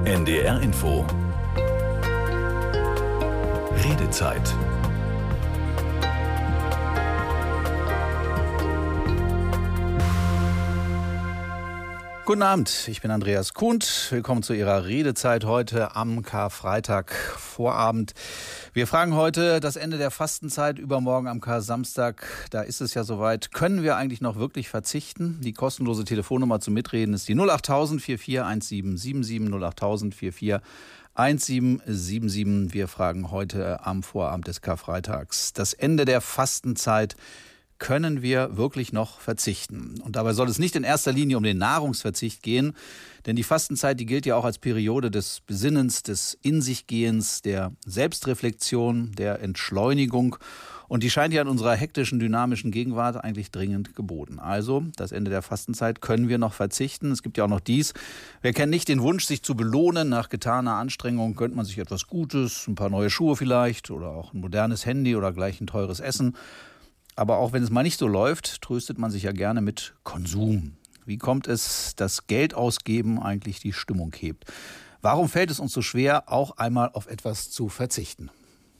NDR Info. Redezeit. Guten Abend, ich bin Andreas Kuhnt. Willkommen zu Ihrer Redezeit heute am Karfreitag Vorabend. Wir fragen heute das Ende der Fastenzeit, übermorgen am Kar-Samstag. Da ist es ja soweit. Können wir eigentlich noch wirklich verzichten? Die kostenlose Telefonnummer zum Mitreden ist die 08000 441777 08000 441777. Wir fragen heute am Vorabend des Karfreitags. Das Ende der Fastenzeit. Können wir wirklich noch verzichten? Und dabei soll es nicht in erster Linie um den Nahrungsverzicht gehen, denn die Fastenzeit, die gilt ja auch als Periode des Besinnens, des In-sich-Gehens, der Selbstreflexion, der Entschleunigung. Und die scheint ja in unserer hektischen, dynamischen Gegenwart eigentlich dringend geboten. Also, das Ende der Fastenzeit können wir noch verzichten. Es gibt ja auch noch dies. Wer kennt nicht den Wunsch, sich zu belohnen? Nach getaner Anstrengung gönnt man sich etwas Gutes, ein paar neue Schuhe vielleicht oder auch ein modernes Handy oder gleich ein teures Essen. Aber auch wenn es mal nicht so läuft, tröstet man sich ja gerne mit Konsum. Wie kommt es, dass Geld ausgeben eigentlich die Stimmung hebt? Warum fällt es uns so schwer, auch einmal auf etwas zu verzichten?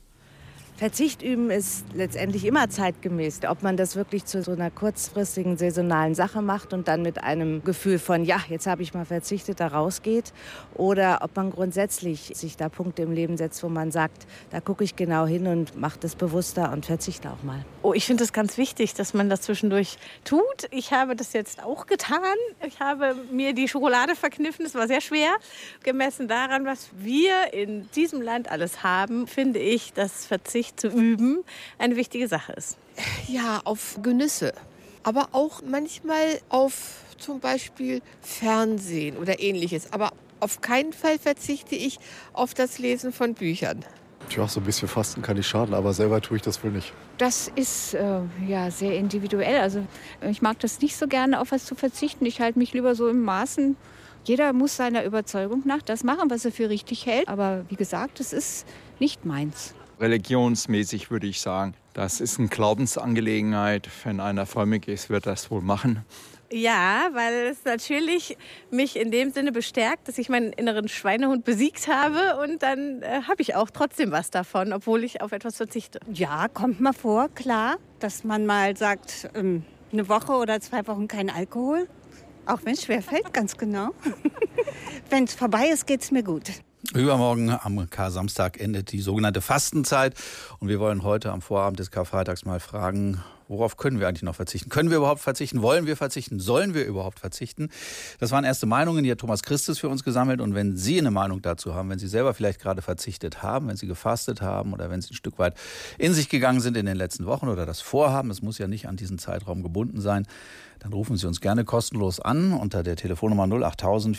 Verzicht üben ist letztendlich immer zeitgemäß. Ob man das wirklich zu so einer kurzfristigen, saisonalen Sache macht und dann mit einem Gefühl von, ja, jetzt habe ich mal verzichtet, da rausgeht. Oder ob man grundsätzlich sich da Punkte im Leben setzt, wo man sagt, da gucke ich genau hin und mache das bewusster und verzichte auch mal. Oh, ich finde es ganz wichtig, dass man das zwischendurch tut. Ich habe das jetzt auch getan. Ich habe mir die Schokolade verkniffen. Es war sehr schwer. Gemessen daran, was wir in diesem Land alles haben, finde ich, dass Verzicht zu üben eine wichtige Sache ist. Ja, auf Genüsse, aber auch manchmal auf zum Beispiel Fernsehen oder Ähnliches. Aber auf keinen Fall verzichte ich auf das Lesen von Büchern. Tja, so ein bisschen Fasten kann nicht schaden, aber selber tue ich das wohl nicht. Das ist sehr individuell. Also ich mag das nicht so gerne, auf was zu verzichten. Ich halte mich lieber so im Maßen. Jeder muss seiner Überzeugung nach das machen, was er für richtig hält. Aber wie gesagt, das ist nicht meins. Religionsmäßig würde ich sagen, das ist eine Glaubensangelegenheit. Wenn einer frömmig ist, wird das wohl machen. Ja, weil es natürlich mich in dem Sinne bestärkt, dass ich meinen inneren Schweinehund besiegt habe und dann habe ich auch trotzdem was davon, obwohl ich auf etwas verzichte. Ja, kommt mal vor, klar, dass man mal sagt, eine Woche oder 2 Wochen kein Alkohol, auch wenn es schwerfällt, ganz genau. Wenn es vorbei ist, geht es mir gut. Übermorgen am Kar-Samstag endet die sogenannte Fastenzeit und wir wollen heute am Vorabend des Karfreitags mal fragen, worauf können wir eigentlich noch verzichten? Können wir überhaupt verzichten? Wollen wir verzichten? Sollen wir überhaupt verzichten? Das waren erste Meinungen, die hat Thomas Christus für uns gesammelt. Und wenn Sie eine Meinung dazu haben, wenn Sie selber vielleicht gerade verzichtet haben, wenn Sie gefastet haben oder wenn Sie ein Stück weit in sich gegangen sind in den letzten Wochen oder das vorhaben, es muss ja nicht an diesen Zeitraum gebunden sein, dann rufen Sie uns gerne kostenlos an unter der Telefonnummer 08000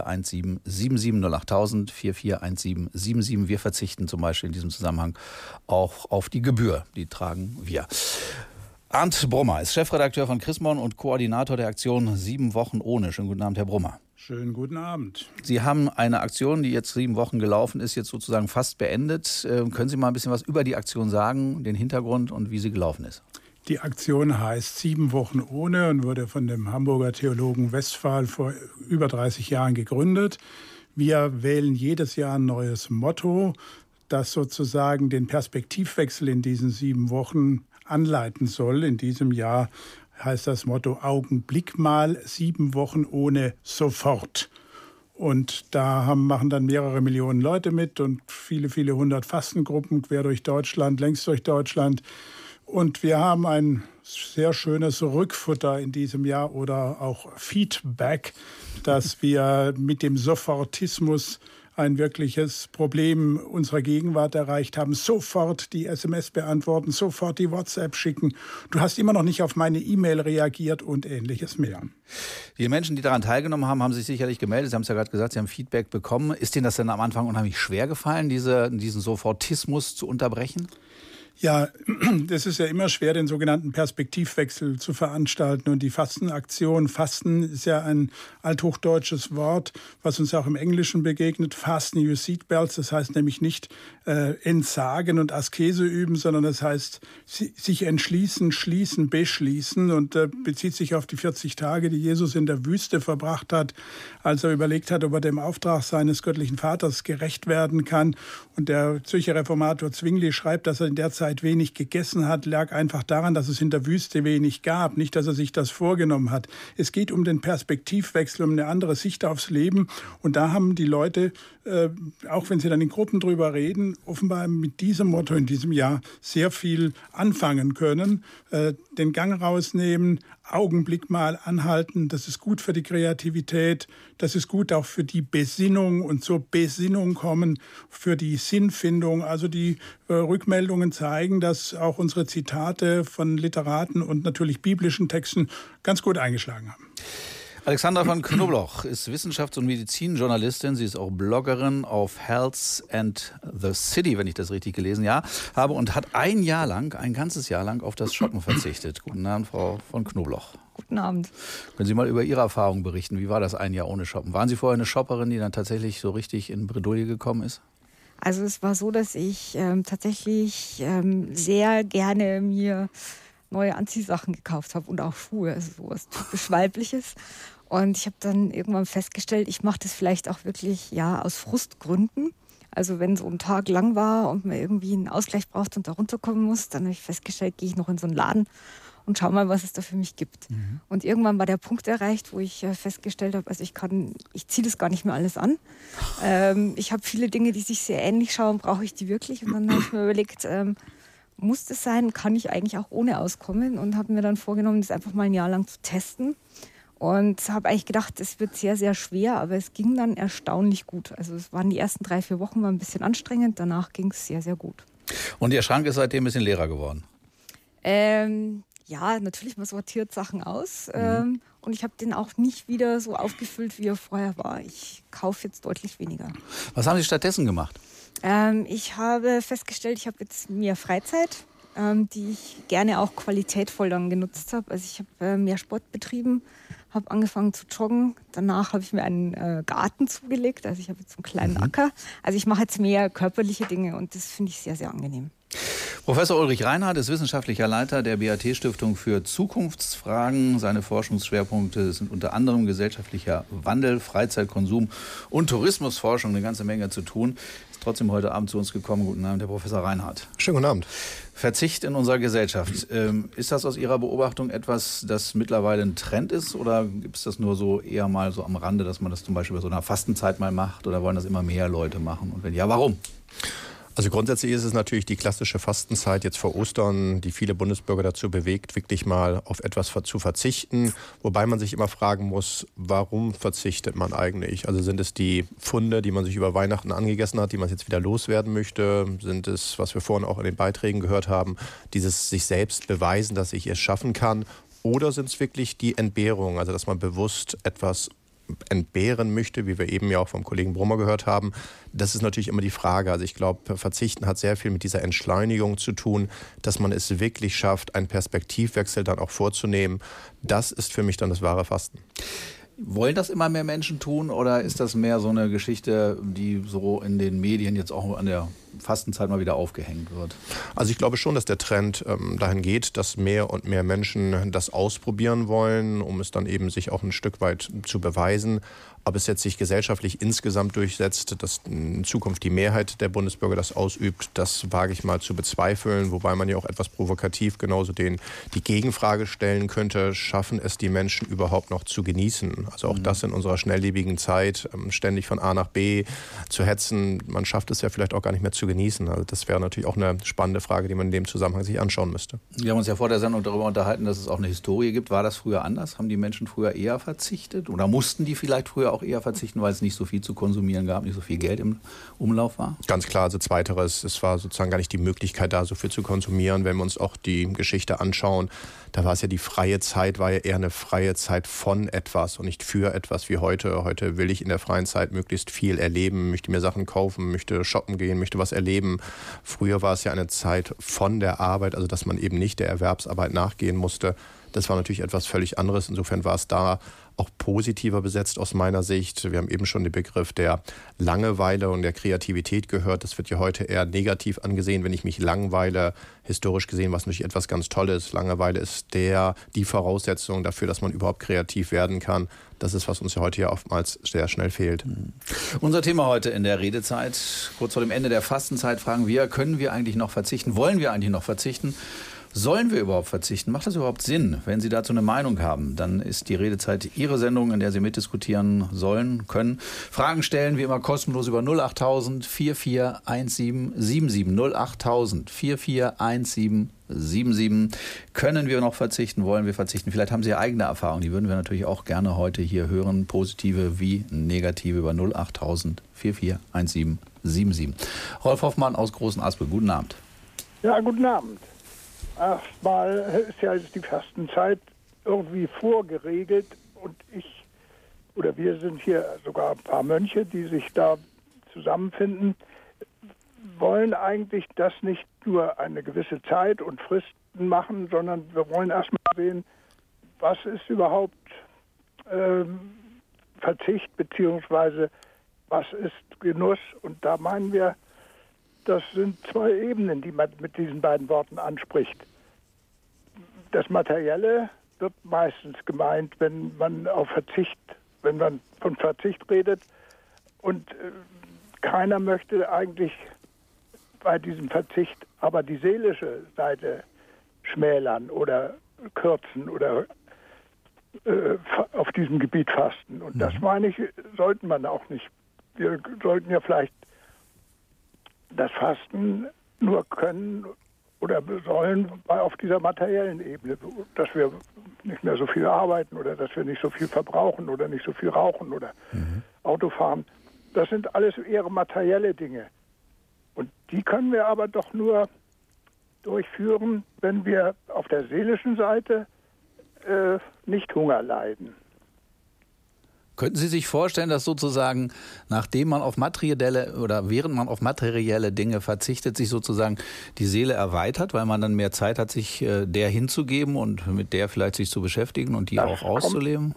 441777 08000 441777. Wir verzichten zum Beispiel in diesem Zusammenhang auch auf die Gebühr. Die tragen wir. Arndt Brummer ist Chefredakteur von Chrismon und Koordinator der Aktion 7 Wochen ohne. Schönen guten Abend, Herr Brummer. Schönen guten Abend. Sie haben eine Aktion, die jetzt 7 Wochen gelaufen ist, jetzt sozusagen fast beendet. Können Sie mal ein bisschen was über die Aktion sagen, den Hintergrund und wie sie gelaufen ist? Die Aktion heißt 7 Wochen ohne und wurde von dem Hamburger Theologen Westphal vor über 30 Jahren gegründet. Wir wählen jedes Jahr ein neues Motto, das sozusagen den Perspektivwechsel in diesen 7 Wochen anleiten soll. In diesem Jahr heißt das Motto Augenblick mal, 7 Wochen ohne sofort. Und da machen dann mehrere Millionen Leute mit und viele, viele 100 Fastengruppen quer durch Deutschland, längs durch Deutschland. Und wir haben ein sehr schönes Rückfutter in diesem Jahr oder auch Feedback, dass wir mit dem Sofortismus ein wirkliches Problem unserer Gegenwart erreicht haben. Sofort die SMS beantworten, sofort die WhatsApp schicken. Du hast immer noch nicht auf meine E-Mail reagiert und Ähnliches mehr. Die Menschen, die daran teilgenommen haben, haben sich sicherlich gemeldet. Sie haben es ja gerade gesagt, Sie haben Feedback bekommen. Ist Ihnen das denn am Anfang unheimlich schwer gefallen, diesen Sofortismus zu unterbrechen? Ja, das ist ja immer schwer, den sogenannten Perspektivwechsel zu veranstalten. Und die Fastenaktion, Fasten ist ja ein althochdeutsches Wort, was uns auch im Englischen begegnet. Fasten your seatbelts, das heißt nämlich nicht entsagen und Askese üben, sondern das heißt sich entschließen, schließen, beschließen und bezieht sich auf die 40 Tage, die Jesus in der Wüste verbracht hat, als er überlegt hat, ob er dem Auftrag seines göttlichen Vaters gerecht werden kann. Und der Zürcher Reformator Zwingli schreibt, dass er in der Zeit wenig gegessen hat, lag einfach daran, dass es in der Wüste wenig gab, nicht, dass er sich das vorgenommen hat. Es geht um den Perspektivwechsel, um eine andere Sicht aufs Leben. Und da haben die Leute, auch wenn sie dann in Gruppen drüber reden, offenbar mit diesem Motto in diesem Jahr sehr viel anfangen können. Den Gang rausnehmen, Augenblick mal anhalten, das ist gut für die Kreativität, das ist gut auch für die Besinnung und zur Besinnung kommen, für die Sinnfindung. Also die Rückmeldungen zeigen, dass auch unsere Zitate von Literaten und natürlich biblischen Texten ganz gut eingeschlagen haben. Alexandra von Knobloch ist Wissenschafts- und Medizinjournalistin. Sie ist auch Bloggerin auf Health and the City, wenn ich das richtig gelesen habe, und hat ein ganzes Jahr lang auf das Shoppen verzichtet. Guten Abend, Frau von Knobloch. Guten Abend. Können Sie mal über Ihre Erfahrungen berichten? Wie war das ein Jahr ohne Shoppen? Waren Sie vorher eine Shopperin, die dann tatsächlich so richtig in Bredouille gekommen ist? Also es war so, dass ich tatsächlich sehr gerne mir neue Anziehsachen gekauft habe und auch Schuhe, also sowas typisch Weibliches. Und ich habe dann irgendwann festgestellt, ich mache das vielleicht auch wirklich aus Frustgründen. Also wenn so ein Tag lang war und man irgendwie einen Ausgleich braucht und da runterkommen muss, dann habe ich festgestellt, gehe ich noch in so einen Laden und schau mal, was es da für mich gibt. Mhm. Und irgendwann war der Punkt erreicht, wo ich festgestellt habe, also ich ziehe das gar nicht mehr alles an. Ich habe viele Dinge, die sich sehr ähnlich schauen, brauche ich die wirklich? Und dann habe ich mir überlegt, muss das sein, kann ich eigentlich auch ohne auskommen, und habe mir dann vorgenommen, das einfach mal ein Jahr lang zu testen. Und habe eigentlich gedacht, es wird sehr, sehr schwer, aber es ging dann erstaunlich gut. Also es waren die ersten 3-4 Wochen waren ein bisschen anstrengend, danach ging es sehr, sehr gut. Und Ihr Schrank ist seitdem ein bisschen leerer geworden? Ja, natürlich, man sortiert Sachen aus. Und ich habe den auch nicht wieder so aufgefüllt, wie er vorher war. Ich kaufe jetzt deutlich weniger. Was haben Sie stattdessen gemacht? Ich habe festgestellt, ich habe jetzt mehr Freizeit, die ich gerne auch qualitätvoll dann genutzt habe. Also ich habe mehr Sport betrieben, habe angefangen zu joggen. Danach habe ich mir einen Garten zugelegt. Also ich habe jetzt einen kleinen Acker. Also ich mache jetzt mehr körperliche Dinge und das finde ich sehr, sehr angenehm. Professor Ulrich Reinhardt ist wissenschaftlicher Leiter der BAT-Stiftung für Zukunftsfragen. Seine Forschungsschwerpunkte sind unter anderem gesellschaftlicher Wandel, Freizeitkonsum und Tourismusforschung. Eine ganze Menge zu tun. Ist trotzdem heute Abend zu uns gekommen. Guten Abend, Herr Professor Reinhardt. Schönen guten Abend. Verzicht in unserer Gesellschaft. Ist das aus Ihrer Beobachtung etwas, das mittlerweile ein Trend ist? Oder gibt es das nur so eher mal so am Rande, dass man das zum Beispiel bei so einer Fastenzeit mal macht? Oder wollen das immer mehr Leute machen? Und wenn ja, warum? Also grundsätzlich ist es natürlich die klassische Fastenzeit jetzt vor Ostern, die viele Bundesbürger dazu bewegt, wirklich mal auf etwas zu verzichten. Wobei man sich immer fragen muss, warum verzichtet man eigentlich? Also sind es die Pfunde, die man sich über Weihnachten angegessen hat, die man jetzt wieder loswerden möchte? Sind es, was wir vorhin auch in den Beiträgen gehört haben, dieses sich selbst beweisen, dass ich es schaffen kann? Oder sind es wirklich die Entbehrungen, also dass man bewusst etwas entbehren möchte, wie wir eben ja auch vom Kollegen Brummer gehört haben. Das ist natürlich immer die Frage. Also ich glaube, Verzichten hat sehr viel mit dieser Entschleunigung zu tun, dass man es wirklich schafft, einen Perspektivwechsel dann auch vorzunehmen. Das ist für mich dann das wahre Fasten. Wollen das immer mehr Menschen tun oder ist das mehr so eine Geschichte, die so in den Medien jetzt auch an der Fastenzeit mal wieder aufgehängt wird? Also ich glaube schon, dass der Trend dahin geht, dass mehr und mehr Menschen das ausprobieren wollen, um es dann eben sich auch ein Stück weit zu beweisen. Ob es jetzt sich gesellschaftlich insgesamt durchsetzt, dass in Zukunft die Mehrheit der Bundesbürger das ausübt, das wage ich mal zu bezweifeln. Wobei man ja auch etwas provokativ genauso die Gegenfrage stellen könnte, schaffen es die Menschen überhaupt noch zu genießen? Also auch das in unserer schnelllebigen Zeit, ständig von A nach B zu hetzen, man schafft es ja vielleicht auch gar nicht mehr zu genießen. Also das wäre natürlich auch eine spannende Frage, die man in dem Zusammenhang sich anschauen müsste. Wir haben uns ja vor der Sendung darüber unterhalten, dass es auch eine Historie gibt. War das früher anders? Haben die Menschen früher eher verzichtet? Oder mussten die vielleicht früher auch eher verzichten, weil es nicht so viel zu konsumieren gab, nicht so viel Geld im Umlauf war? Ganz klar, also zweiteres, es war sozusagen gar nicht die Möglichkeit da, so viel zu konsumieren. Wenn wir uns auch die Geschichte anschauen, da war es ja die freie Zeit, war ja eher eine freie Zeit von etwas und nicht für etwas wie heute. Heute will ich in der freien Zeit möglichst viel erleben, möchte mir Sachen kaufen, möchte shoppen gehen, möchte was etwas erleben. Früher war es ja eine Zeit von der Arbeit, also dass man eben nicht der Erwerbsarbeit nachgehen musste. Das war natürlich etwas völlig anderes. Insofern war es da auch positiver besetzt aus meiner Sicht. Wir haben eben schon den Begriff der Langeweile und der Kreativität gehört. Das wird ja heute eher negativ angesehen, wenn ich mich langweile. Historisch gesehen war es natürlich etwas ganz Tolles. Langeweile ist die Voraussetzung dafür, dass man überhaupt kreativ werden kann. Das ist, was uns ja heute ja oftmals sehr schnell fehlt. Unser Thema heute in der Redezeit. Kurz vor dem Ende der Fastenzeit fragen wir, können wir eigentlich noch verzichten? Wollen wir eigentlich noch verzichten? Sollen wir überhaupt verzichten? Macht das überhaupt Sinn? Wenn Sie dazu eine Meinung haben, dann ist die Redezeit Ihre Sendung, in der Sie mitdiskutieren sollen, können. Fragen stellen wie immer kostenlos über 08000 441777. 08000 441777. Können wir noch verzichten? Wollen wir verzichten? Vielleicht haben Sie eigene Erfahrungen. Die würden wir natürlich auch gerne heute hier hören. Positive wie negative über 08000 441777. Rolf Hoffmann aus Großen Aspel. Guten Abend. Ja, guten Abend. Erstmal ist ja die Fastenzeit irgendwie vorgeregelt und wir sind hier sogar ein paar Mönche, die sich da zusammenfinden, wollen eigentlich das nicht nur eine gewisse Zeit und Fristen machen, sondern wir wollen erstmal sehen, was ist überhaupt Verzicht beziehungsweise was ist Genuss, und da meinen wir, das sind zwei Ebenen, die man mit diesen beiden Worten anspricht. Das Materielle wird meistens gemeint, wenn man von Verzicht redet, und keiner möchte eigentlich bei diesem Verzicht aber die seelische Seite schmälern oder kürzen oder auf diesem Gebiet fasten. Und das, meine ich, sollten man auch nicht. Wir sollten ja vielleicht das Fasten nur können oder sollen auf dieser materiellen Ebene, dass wir nicht mehr so viel arbeiten oder dass wir nicht so viel verbrauchen oder nicht so viel rauchen oder Auto fahren. Das sind alles eher materielle Dinge. Und die können wir aber doch nur durchführen, wenn wir auf der seelischen Seite nicht Hunger leiden. Könnten Sie sich vorstellen, dass sozusagen, nachdem man auf materielle oder während man auf materielle Dinge verzichtet, sich sozusagen die Seele erweitert, weil man dann mehr Zeit hat, sich der hinzugeben und mit der vielleicht sich zu beschäftigen und die das auch auszuleben?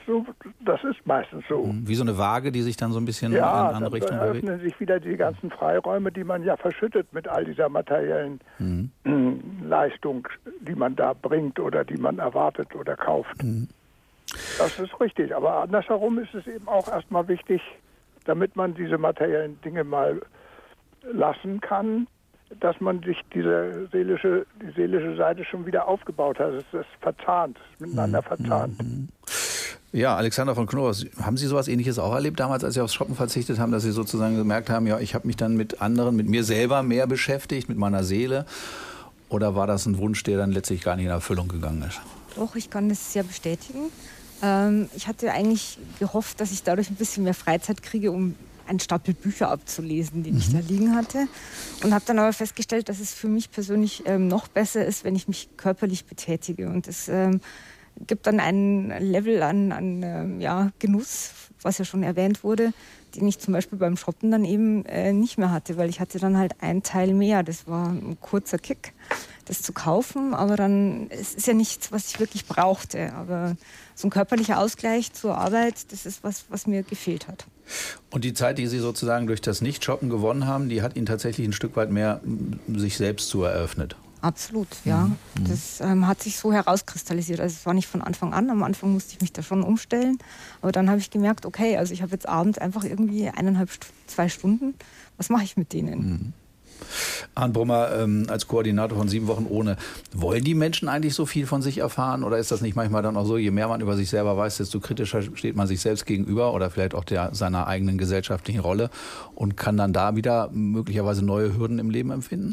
Das ist meistens so. Wie so eine Waage, die sich dann so ein bisschen in eine andere Richtung bewegt? Ja, öffnen sich wieder die ganzen Freiräume, die man ja verschüttet mit all dieser materiellen Leistung, die man da bringt oder die man erwartet oder kauft. Das ist richtig, aber andersherum ist es eben auch erstmal wichtig, damit man diese materiellen Dinge mal lassen kann, dass man sich die seelische Seite schon wieder aufgebaut hat. Es ist verzahnt, es ist miteinander verzahnt. Ja, Alexander von Knoros, haben Sie sowas Ähnliches auch erlebt damals, als Sie aufs Shoppen verzichtet haben, dass Sie sozusagen gemerkt haben, ja, ich habe mich dann mit anderen, mit mir selber mehr beschäftigt, mit meiner Seele? Oder war das ein Wunsch, der dann letztlich gar nicht in Erfüllung gegangen ist? Doch, ich kann das sehr bestätigen. Ich hatte eigentlich gehofft, dass ich dadurch ein bisschen mehr Freizeit kriege, um einen Stapel Bücher abzulesen, den ich da liegen hatte. Und habe dann aber festgestellt, dass es für mich persönlich noch besser ist, wenn ich mich körperlich betätige. Und es gibt dann ein Level an Genuss, was ja schon erwähnt wurde, den ich zum Beispiel beim Shoppen dann eben nicht mehr hatte, weil ich hatte dann halt einen Teil mehr. Das war ein kurzer Kick, das zu kaufen, aber dann, es ist ja nichts, was ich wirklich brauchte. Aber so ein körperlicher Ausgleich zur Arbeit, das ist was mir gefehlt hat. Und die Zeit, die Sie sozusagen durch das Nicht-Shoppen gewonnen haben, die hat Ihnen tatsächlich ein Stück weit mehr sich selbst zu eröffnet? Absolut, ja. Das hat sich so herauskristallisiert. Also es war nicht von Anfang an. Am Anfang musste ich mich da schon umstellen. Aber dann habe ich gemerkt, okay, also ich habe jetzt abends einfach irgendwie 2 Stunden. Was mache ich mit denen? Arndt Brummer, als Koordinator von 7 Wochen ohne, wollen die Menschen eigentlich so viel von sich erfahren? Oder ist das nicht manchmal dann auch so, je mehr man über sich selber weiß, desto kritischer steht man sich selbst gegenüber oder vielleicht auch seiner eigenen gesellschaftlichen Rolle und kann dann da wieder möglicherweise neue Hürden im Leben empfinden?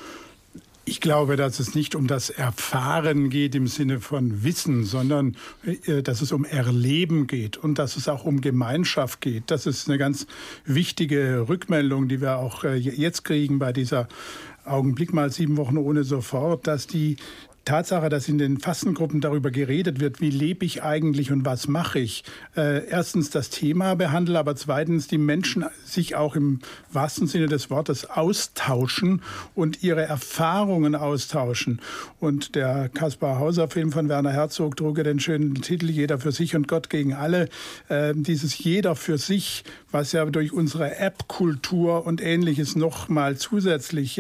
Ich glaube, dass es nicht um das Erfahren geht im Sinne von Wissen, sondern dass es um Erleben geht und dass es auch um Gemeinschaft geht. Das ist eine ganz wichtige Rückmeldung, die wir auch jetzt kriegen bei dieser Augenblick mal 7 Wochen ohne sofort, dass die Tatsache, dass in den Fastengruppen darüber geredet wird, wie lebe ich eigentlich und was mache ich, erstens das Thema behandle, aber zweitens die Menschen sich auch im wahrsten Sinne des Wortes austauschen und ihre Erfahrungen austauschen. Und der Kaspar Hauser-Film von Werner Herzog trug ja den schönen Titel Jeder für sich und Gott gegen alle. Dieses Jeder für sich, was ja durch unsere App-Kultur und Ähnliches noch mal zusätzlich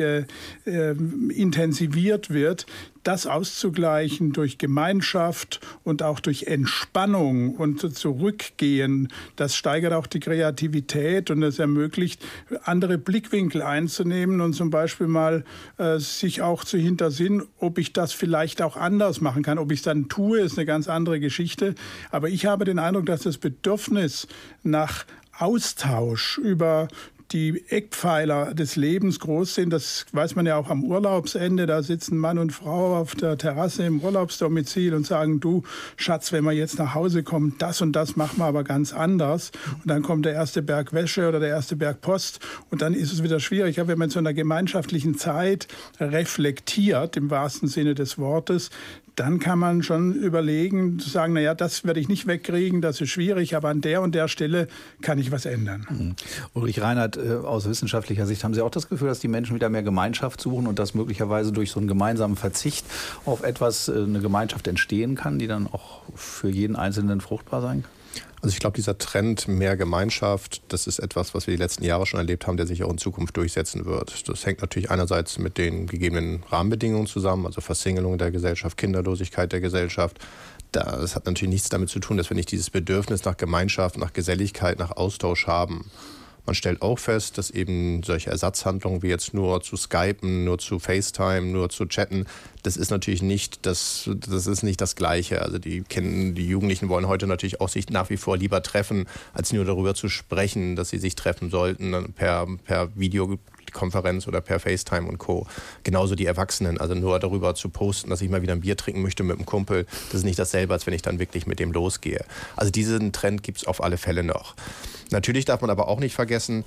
intensiviert wird, das auszugleichen durch Gemeinschaft und auch durch Entspannung und Zurückgehen, das steigert auch die Kreativität und es ermöglicht, andere Blickwinkel einzunehmen und zum Beispiel mal sich auch zu hintersinnen, ob ich das vielleicht auch anders machen kann. Ob ich es dann tue, ist eine ganz andere Geschichte. Aber ich habe den Eindruck, dass das Bedürfnis nach Austausch über die Eckpfeiler des Lebens groß sind. Das weiß man ja auch am Urlaubsende. Da sitzen Mann und Frau auf der Terrasse im Urlaubsdomizil und sagen, du Schatz, wenn wir jetzt nach Hause kommen, das und das machen wir aber ganz anders. Und dann kommt der erste Berg Wäsche oder der erste Berg Post und dann ist es wieder schwierig. Aber wenn man in so einer gemeinschaftlichen Zeit reflektiert, im wahrsten Sinne des Wortes, dann kann man schon überlegen, zu sagen, naja, das werde ich nicht wegkriegen, das ist schwierig, aber an der und der Stelle kann ich was ändern. Ulrich Reinhardt, aus wissenschaftlicher Sicht, haben Sie auch das Gefühl, dass die Menschen wieder mehr Gemeinschaft suchen und dass möglicherweise durch so einen gemeinsamen Verzicht auf etwas eine Gemeinschaft entstehen kann, die dann auch für jeden Einzelnen fruchtbar sein kann? Also ich glaube, dieser Trend mehr Gemeinschaft, das ist etwas, was wir die letzten Jahre schon erlebt haben, der sich auch in Zukunft durchsetzen wird. Das hängt natürlich einerseits mit den gegebenen Rahmenbedingungen zusammen, also Versingelung der Gesellschaft, Kinderlosigkeit der Gesellschaft. Das hat natürlich nichts damit zu tun, dass wir nicht dieses Bedürfnis nach Gemeinschaft, nach Geselligkeit, nach Austausch haben. Man stellt auch fest, dass eben solche Ersatzhandlungen wie jetzt nur zu Skypen, nur zu FaceTime, nur zu chatten, das ist natürlich nicht das ist nicht das Gleiche. Also die Jugendlichen wollen heute natürlich auch sich nach wie vor lieber treffen, als nur darüber zu sprechen, dass sie sich treffen sollten per Videokonferenz oder per FaceTime und Co. Genauso die Erwachsenen, also nur darüber zu posten, dass ich mal wieder ein Bier trinken möchte mit einem Kumpel, das ist nicht dasselbe, als wenn ich dann wirklich mit dem losgehe. Also diesen Trend gibt es auf alle Fälle noch. Natürlich darf man aber auch nicht vergessen,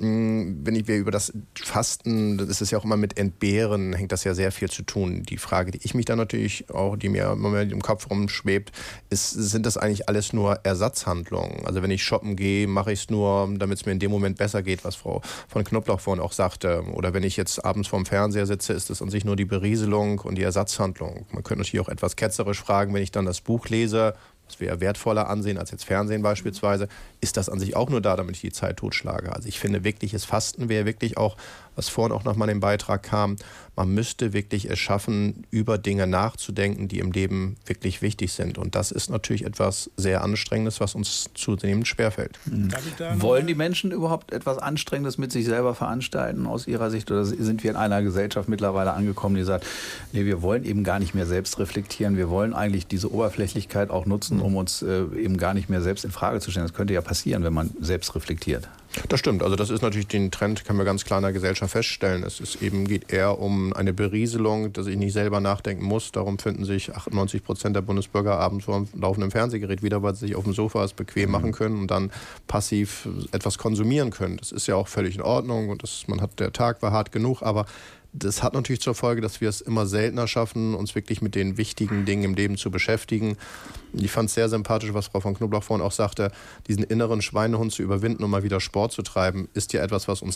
wenn wir über das Fasten, das ist ja auch immer mit Entbehren, hängt das ja sehr viel zu tun. Die Frage, die ich mich dann natürlich auch, die mir immer im Kopf rumschwebt, ist, sind das eigentlich alles nur Ersatzhandlungen? Also wenn ich shoppen gehe, mache ich es nur, damit es mir in dem Moment besser geht, was Frau von Knoblauch vorhin auch sagte. Oder wenn ich jetzt abends vorm Fernseher sitze, ist das an sich nur die Berieselung und die Ersatzhandlung. Man könnte natürlich auch etwas ketzerisch fragen, wenn ich dann das Buch lese, was wir ja wertvoller ansehen als jetzt Fernsehen beispielsweise, ist das an sich auch nur da, damit ich die Zeit totschlage. Also ich finde, wirkliches Fasten wäre wirklich auch, was vorhin auch nochmal im Beitrag kam, man müsste wirklich es schaffen, über Dinge nachzudenken, die im Leben wirklich wichtig sind. Und das ist natürlich etwas sehr Anstrengendes, was uns zunehmend schwerfällt. Wollen die Menschen überhaupt etwas Anstrengendes mit sich selber veranstalten aus ihrer Sicht? Oder sind wir in einer Gesellschaft mittlerweile angekommen, die sagt, nee, wir wollen eben gar nicht mehr selbst reflektieren, wir wollen eigentlich diese Oberflächlichkeit auch nutzen, um uns eben gar nicht mehr selbst in Frage zu stellen. Das könnte ja passieren, wenn man selbst reflektiert. Das stimmt. Also das ist natürlich den Trend, können wir ganz klar in der Gesellschaft feststellen. Geht eher um eine Berieselung, dass ich nicht selber nachdenken muss. Darum finden sich 98% der Bundesbürger abends vor dem laufenden Fernsehgerät wieder, weil sie sich auf dem Sofa es bequem machen können und dann passiv etwas konsumieren können. Das ist ja auch völlig in Ordnung und der Tag war hart genug, aber das hat natürlich zur Folge, dass wir es immer seltener schaffen, uns wirklich mit den wichtigen Dingen im Leben zu beschäftigen. Ich fand es sehr sympathisch, was Frau von Knoblauch vorhin auch sagte, diesen inneren Schweinehund zu überwinden und mal wieder Sport zu treiben, ist ja etwas, was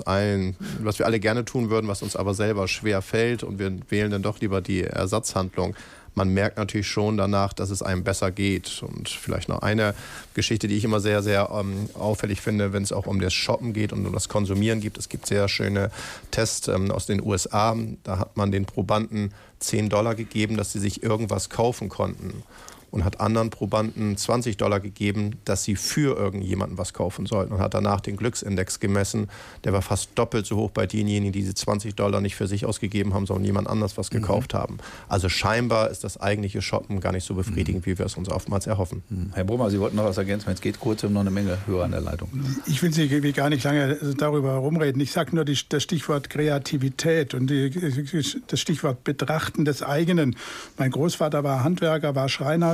wir alle gerne tun würden, was uns aber selber schwer fällt und wir wählen dann doch lieber die Ersatzhandlung. Man merkt natürlich schon danach, dass es einem besser geht. Und vielleicht noch eine Geschichte, die ich immer sehr, sehr auffällig finde, wenn es auch um das Shoppen geht und um das Konsumieren geht. Es gibt sehr schöne Tests aus den USA. Da hat man den Probanden $10 gegeben, dass sie sich irgendwas kaufen konnten. Und hat anderen Probanden $20 gegeben, dass sie für irgendjemanden was kaufen sollten. Und hat danach den Glücksindex gemessen. Der war fast doppelt so hoch bei denjenigen, die diese $20 nicht für sich ausgegeben haben, sondern jemand anders was gekauft haben. Also scheinbar ist das eigentliche Shoppen gar nicht so befriedigend, wie wir es uns oftmals erhoffen. Herr Brummer, Sie wollten noch was ergänzen. Jetzt geht kurz, wir haben noch eine Menge Hörer an der Leitung. Ich will Sie gar nicht lange darüber herumreden. Ich sage nur das Stichwort Kreativität und das Stichwort Betrachten des eigenen. Mein Großvater war Handwerker, war Schreiner,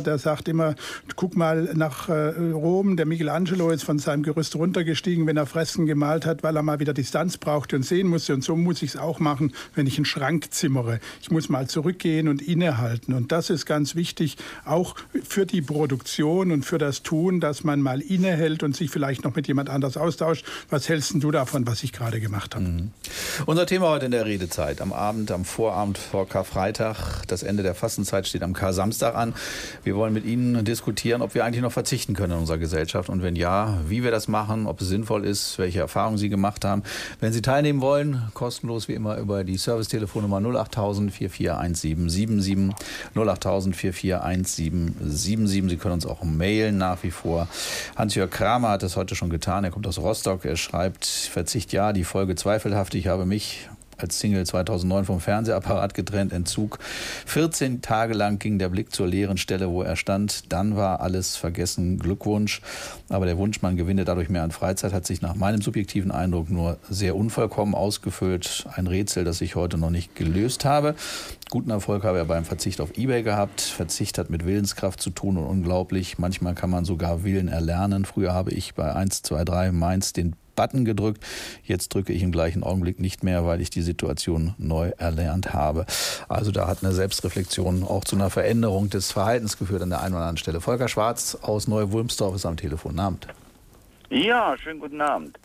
der sagt immer, guck mal nach Rom, der Michelangelo ist von seinem Gerüst runtergestiegen, wenn er Fresken gemalt hat, weil er mal wieder Distanz brauchte und sehen musste. Und so muss ich es auch machen, wenn ich einen Schrank zimmere. Ich muss mal zurückgehen und innehalten. Und das ist ganz wichtig, auch für die Produktion und für das Tun, dass man mal innehält und sich vielleicht noch mit jemand anders austauscht. Was hältst du davon, was ich gerade gemacht habe? Unser Thema heute in der Redezeit. Am Abend, am Vorabend vor Karfreitag. Das Ende der Fastenzeit steht am Kar-Samstag an. Wir wollen mit Ihnen diskutieren, ob wir eigentlich noch verzichten können in unserer Gesellschaft. Und wenn ja, wie wir das machen, ob es sinnvoll ist, welche Erfahrungen Sie gemacht haben. Wenn Sie teilnehmen wollen, kostenlos wie immer über die Servicetelefonnummer 08000 441777. 08000 441777. Sie können uns auch mailen nach wie vor. Hans-Jörg Kramer hat das heute schon getan. Er kommt aus Rostock. Er schreibt, Verzicht ja, die Folge zweifelhaft. Ich habe mich als Single 2009 vom Fernsehapparat getrennt, Entzug. 14 Tage lang ging der Blick zur leeren Stelle, wo er stand. Dann war alles vergessen. Glückwunsch. Aber der Wunsch, man gewinne dadurch mehr an Freizeit, hat sich nach meinem subjektiven Eindruck nur sehr unvollkommen ausgefüllt. Ein Rätsel, das ich heute noch nicht gelöst habe. Guten Erfolg habe er beim Verzicht auf eBay gehabt. Verzicht hat mit Willenskraft zu tun und unglaublich. Manchmal kann man sogar Willen erlernen. Früher habe ich bei 1, 2, 3 Mainz den Button gedrückt. Jetzt drücke ich im gleichen Augenblick nicht mehr, weil ich die Situation neu erlernt habe. Also da hat eine Selbstreflexion auch zu einer Veränderung des Verhaltens geführt an der einen oder anderen Stelle. Volker Schwarz aus Neu-Wulmstorf ist am Telefon. Guten Abend. Ja, schönen guten Abend.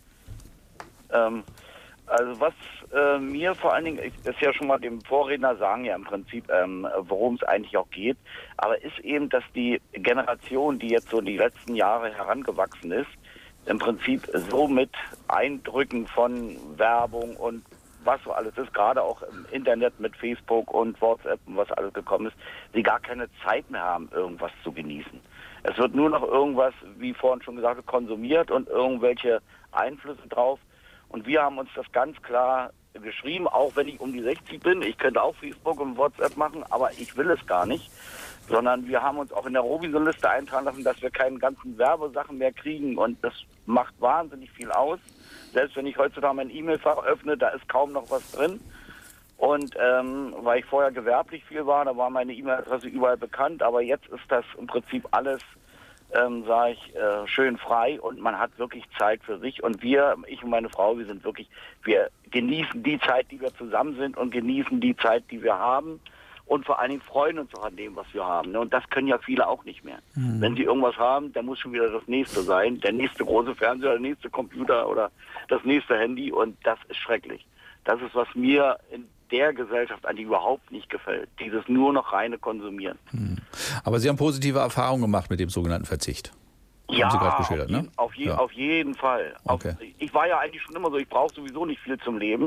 Also was mir vor allen Dingen, ist ja schon mal dem Vorredner sagen ja im Prinzip, worum es eigentlich auch geht, aber ist eben, dass die Generation, die jetzt so die letzten Jahre herangewachsen ist, im Prinzip so mit Eindrücken von Werbung und was so alles ist, gerade auch im Internet mit Facebook und WhatsApp und was alles gekommen ist, sie gar keine Zeit mehr haben, irgendwas zu genießen. Es wird nur noch irgendwas, wie vorhin schon gesagt, konsumiert und irgendwelche Einflüsse drauf. Und wir haben uns das ganz klar geschrieben, auch wenn ich um die 60 bin. Ich könnte auch Facebook und WhatsApp machen, aber ich will es gar nicht. Sondern wir haben uns auch in der Robiso-Liste eintragen lassen, dass wir keine ganzen Werbesachen mehr kriegen. Und das macht wahnsinnig viel aus. Selbst wenn ich heutzutage mein E-Mail-Fach öffne, da ist kaum noch was drin. Und weil ich vorher gewerblich viel war, da war meine E-Mail-Adresse überall bekannt. Aber jetzt ist das im Prinzip alles, sage ich, schön frei. Und man hat wirklich Zeit für sich. Und wir, ich und meine Frau, wir genießen die Zeit, die wir zusammen sind und genießen die Zeit, die wir haben. Und vor allen Dingen freuen uns auch an dem, was wir haben. Und das können ja viele auch nicht mehr. Wenn sie irgendwas haben, dann muss schon wieder das nächste sein. Der nächste große Fernseher, der nächste Computer oder das nächste Handy. Und das ist schrecklich. Das ist, was mir in der Gesellschaft eigentlich überhaupt nicht gefällt. Dieses nur noch reine Konsumieren. Aber Sie haben positive Erfahrungen gemacht mit dem sogenannten Verzicht. Ja, haben Sie gerade geschildert, ne? Auf jeden Fall. Okay. Ich war ja eigentlich schon immer so, ich brauche sowieso nicht viel zum Leben.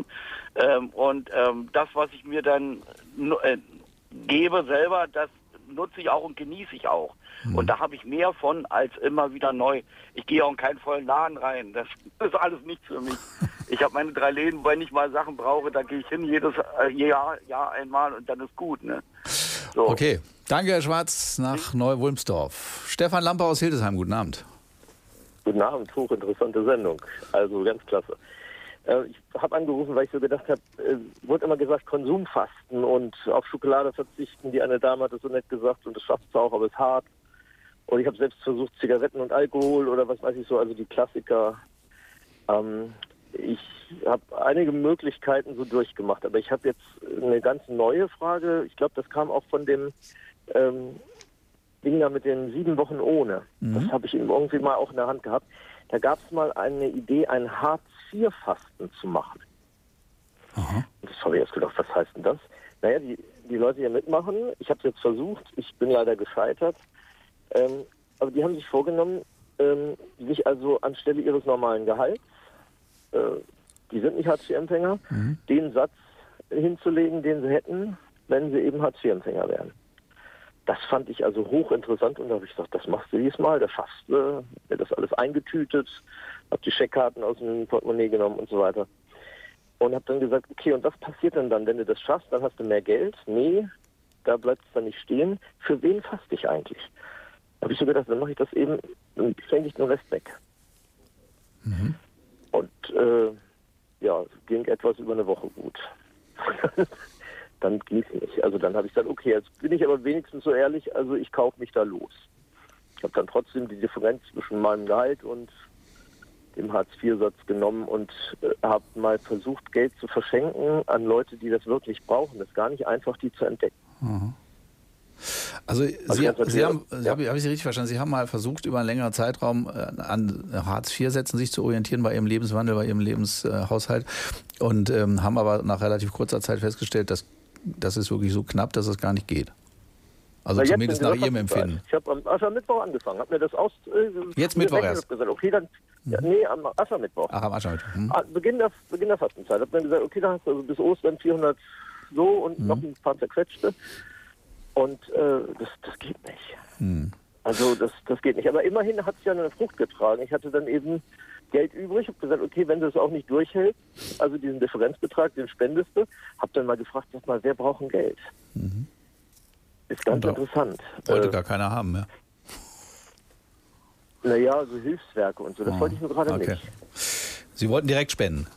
Das, was ich mir dann gebe selber, das nutze ich auch und genieße ich auch. Und da habe ich mehr von als immer wieder neu. Ich gehe auch in keinen vollen Laden rein. Das ist alles nichts für mich. Ich habe meine 3 Läden, wenn ich mal Sachen brauche, da gehe ich hin jedes Jahr einmal und dann ist gut. Ne? So. Okay, danke Herr Schwarz nach Neu-Wulmstorf. Stefan Lampe aus Hildesheim, guten Abend. Guten Abend, hochinteressante Sendung. Also ganz klasse. Ich habe angerufen, weil ich so gedacht habe, wurde immer gesagt, Konsumfasten und auf Schokolade verzichten. Die eine Dame hat es so nett gesagt und das schafft es auch, aber es ist hart. Und ich habe selbst versucht, Zigaretten und Alkohol oder was weiß ich so, also die Klassiker. Ich habe einige Möglichkeiten so durchgemacht, aber ich habe jetzt eine ganz neue Frage. Ich glaube, das kam auch von dem Ding da mit den 7 Wochen ohne. Das habe ich irgendwie mal auch in der Hand gehabt. Da gab es mal eine Idee, ein Hartz-IV-Fasten zu machen. Und das habe ich erst gedacht, was heißt denn das? Naja, die Leute, die ja mitmachen, ich habe es jetzt versucht, ich bin leider gescheitert, aber die haben sich vorgenommen, sich also anstelle ihres normalen Gehalts, die sind nicht Hartz-IV-Empfänger, den Satz hinzulegen, den sie hätten, wenn sie eben Hartz-IV-Empfänger wären. Das fand ich also hochinteressant und da habe ich gesagt, das machst du diesmal, das schaffst du, mir das alles eingetütet, habe die Scheckkarten aus dem Portemonnaie genommen und so weiter. Und habe dann gesagt, okay, und was passiert denn dann, wenn du das schaffst, dann hast du mehr Geld? Nee, da bleibt es dann nicht stehen. Für wen faste ich eigentlich? Da habe ich so gedacht, dann mache ich das eben, dann schenke ich den Rest weg. Und ging etwas über eine Woche gut. dann ging es nicht. Also dann habe ich gesagt, okay, jetzt bin ich aber wenigstens so ehrlich, also ich kaufe mich da los. Ich habe dann trotzdem die Differenz zwischen meinem Gehalt und dem Hartz-IV-Satz genommen und habe mal versucht, Geld zu verschenken an Leute, die das wirklich brauchen. Das ist gar nicht einfach, die zu entdecken. Mhm. Also Sie haben, habe ich Sie richtig verstanden, Sie haben mal versucht, über einen längeren Zeitraum an Hartz-IV-Sätzen sich zu orientieren bei Ihrem Lebenswandel, bei Ihrem Lebenshaushalt und haben aber nach relativ kurzer Zeit festgestellt, dass das ist wirklich so knapp, dass es gar nicht geht. Also zumindest nach Ihrem Empfinden. Ich habe am Aschermittwoch angefangen, habe mir das Jetzt Mittwoch erst? Gesagt, okay, dann, nee, am Aschermittwoch. Ach, am Aschermittwoch. Beginn der Fastenzeit. Habe mir gesagt, okay, dann hast du also bis Ostern 400 so und noch ein paar zerquetschte. Und das geht nicht. Also das geht nicht. Aber immerhin hat es ja eine Frucht getragen. Ich hatte dann eben Geld übrig. Ich habe gesagt, okay, wenn du es auch nicht durchhältst, also diesen Differenzbetrag, den spendest du, habe dann mal gefragt, sag mal, wer braucht ein Geld? Ist ganz interessant. Wollte gar keiner haben, ja? Naja, so Hilfswerke und so, das wollte ich nur gerade nicht. Sie wollten direkt spenden?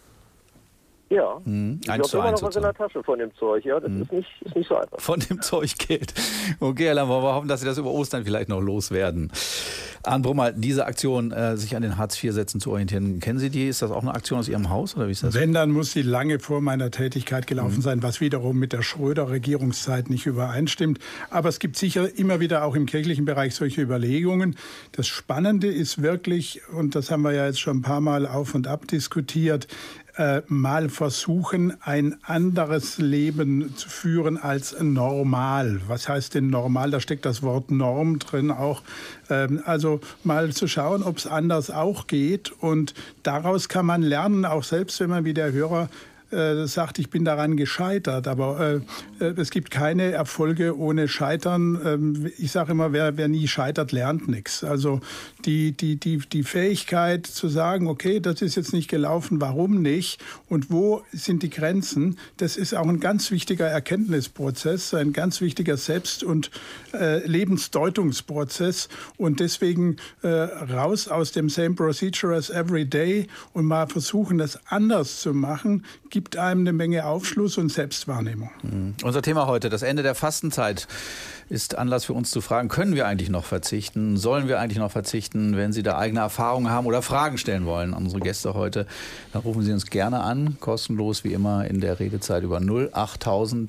Ja, ich habe immer noch was in der Tasche von dem Zeug, ja, das ist nicht so einfach. Von dem Zeug Geld. Okay, Herr Lamm, wir hoffen, dass Sie das über Ostern vielleicht noch loswerden. Arndt Brummer, diese Aktion, sich an den Hartz-IV-Sätzen zu orientieren, kennen Sie die? Ist das auch eine Aktion aus Ihrem Haus oder wie ist das? Wenn, dann muss sie lange vor meiner Tätigkeit gelaufen sein, was wiederum mit der Schröder-Regierungszeit nicht übereinstimmt. Aber es gibt sicher immer wieder auch im kirchlichen Bereich solche Überlegungen. Das Spannende ist wirklich, und das haben wir ja jetzt schon ein paar Mal auf und ab diskutiert, mal versuchen, ein anderes Leben zu führen als normal. Was heißt denn normal? Da steckt das Wort Norm drin auch. Also mal zu schauen, ob es anders auch geht. Und daraus kann man lernen, auch selbst wenn man wie der Hörer sagt, ich bin daran gescheitert. Aber es gibt keine Erfolge ohne Scheitern. Ich sage immer, wer nie scheitert, lernt nichts. Also die Fähigkeit zu sagen, okay, das ist jetzt nicht gelaufen, warum nicht? Und wo sind die Grenzen? Das ist auch ein ganz wichtiger Erkenntnisprozess, ein ganz wichtiger Selbst- und Lebensdeutungsprozess. Und deswegen raus aus dem same procedure as every day und mal versuchen, das anders zu machen, gibt einem eine Menge Aufschluss und Selbstwahrnehmung. Unser Thema heute, das Ende der Fastenzeit, ist Anlass für uns zu fragen, können wir eigentlich noch verzichten? Sollen wir eigentlich noch verzichten? Wenn Sie da eigene Erfahrungen haben oder Fragen stellen wollen an unsere Gäste heute, dann rufen Sie uns gerne an, kostenlos wie immer in der Redezeit über 08000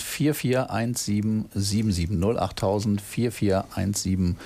441777. 08000 441777.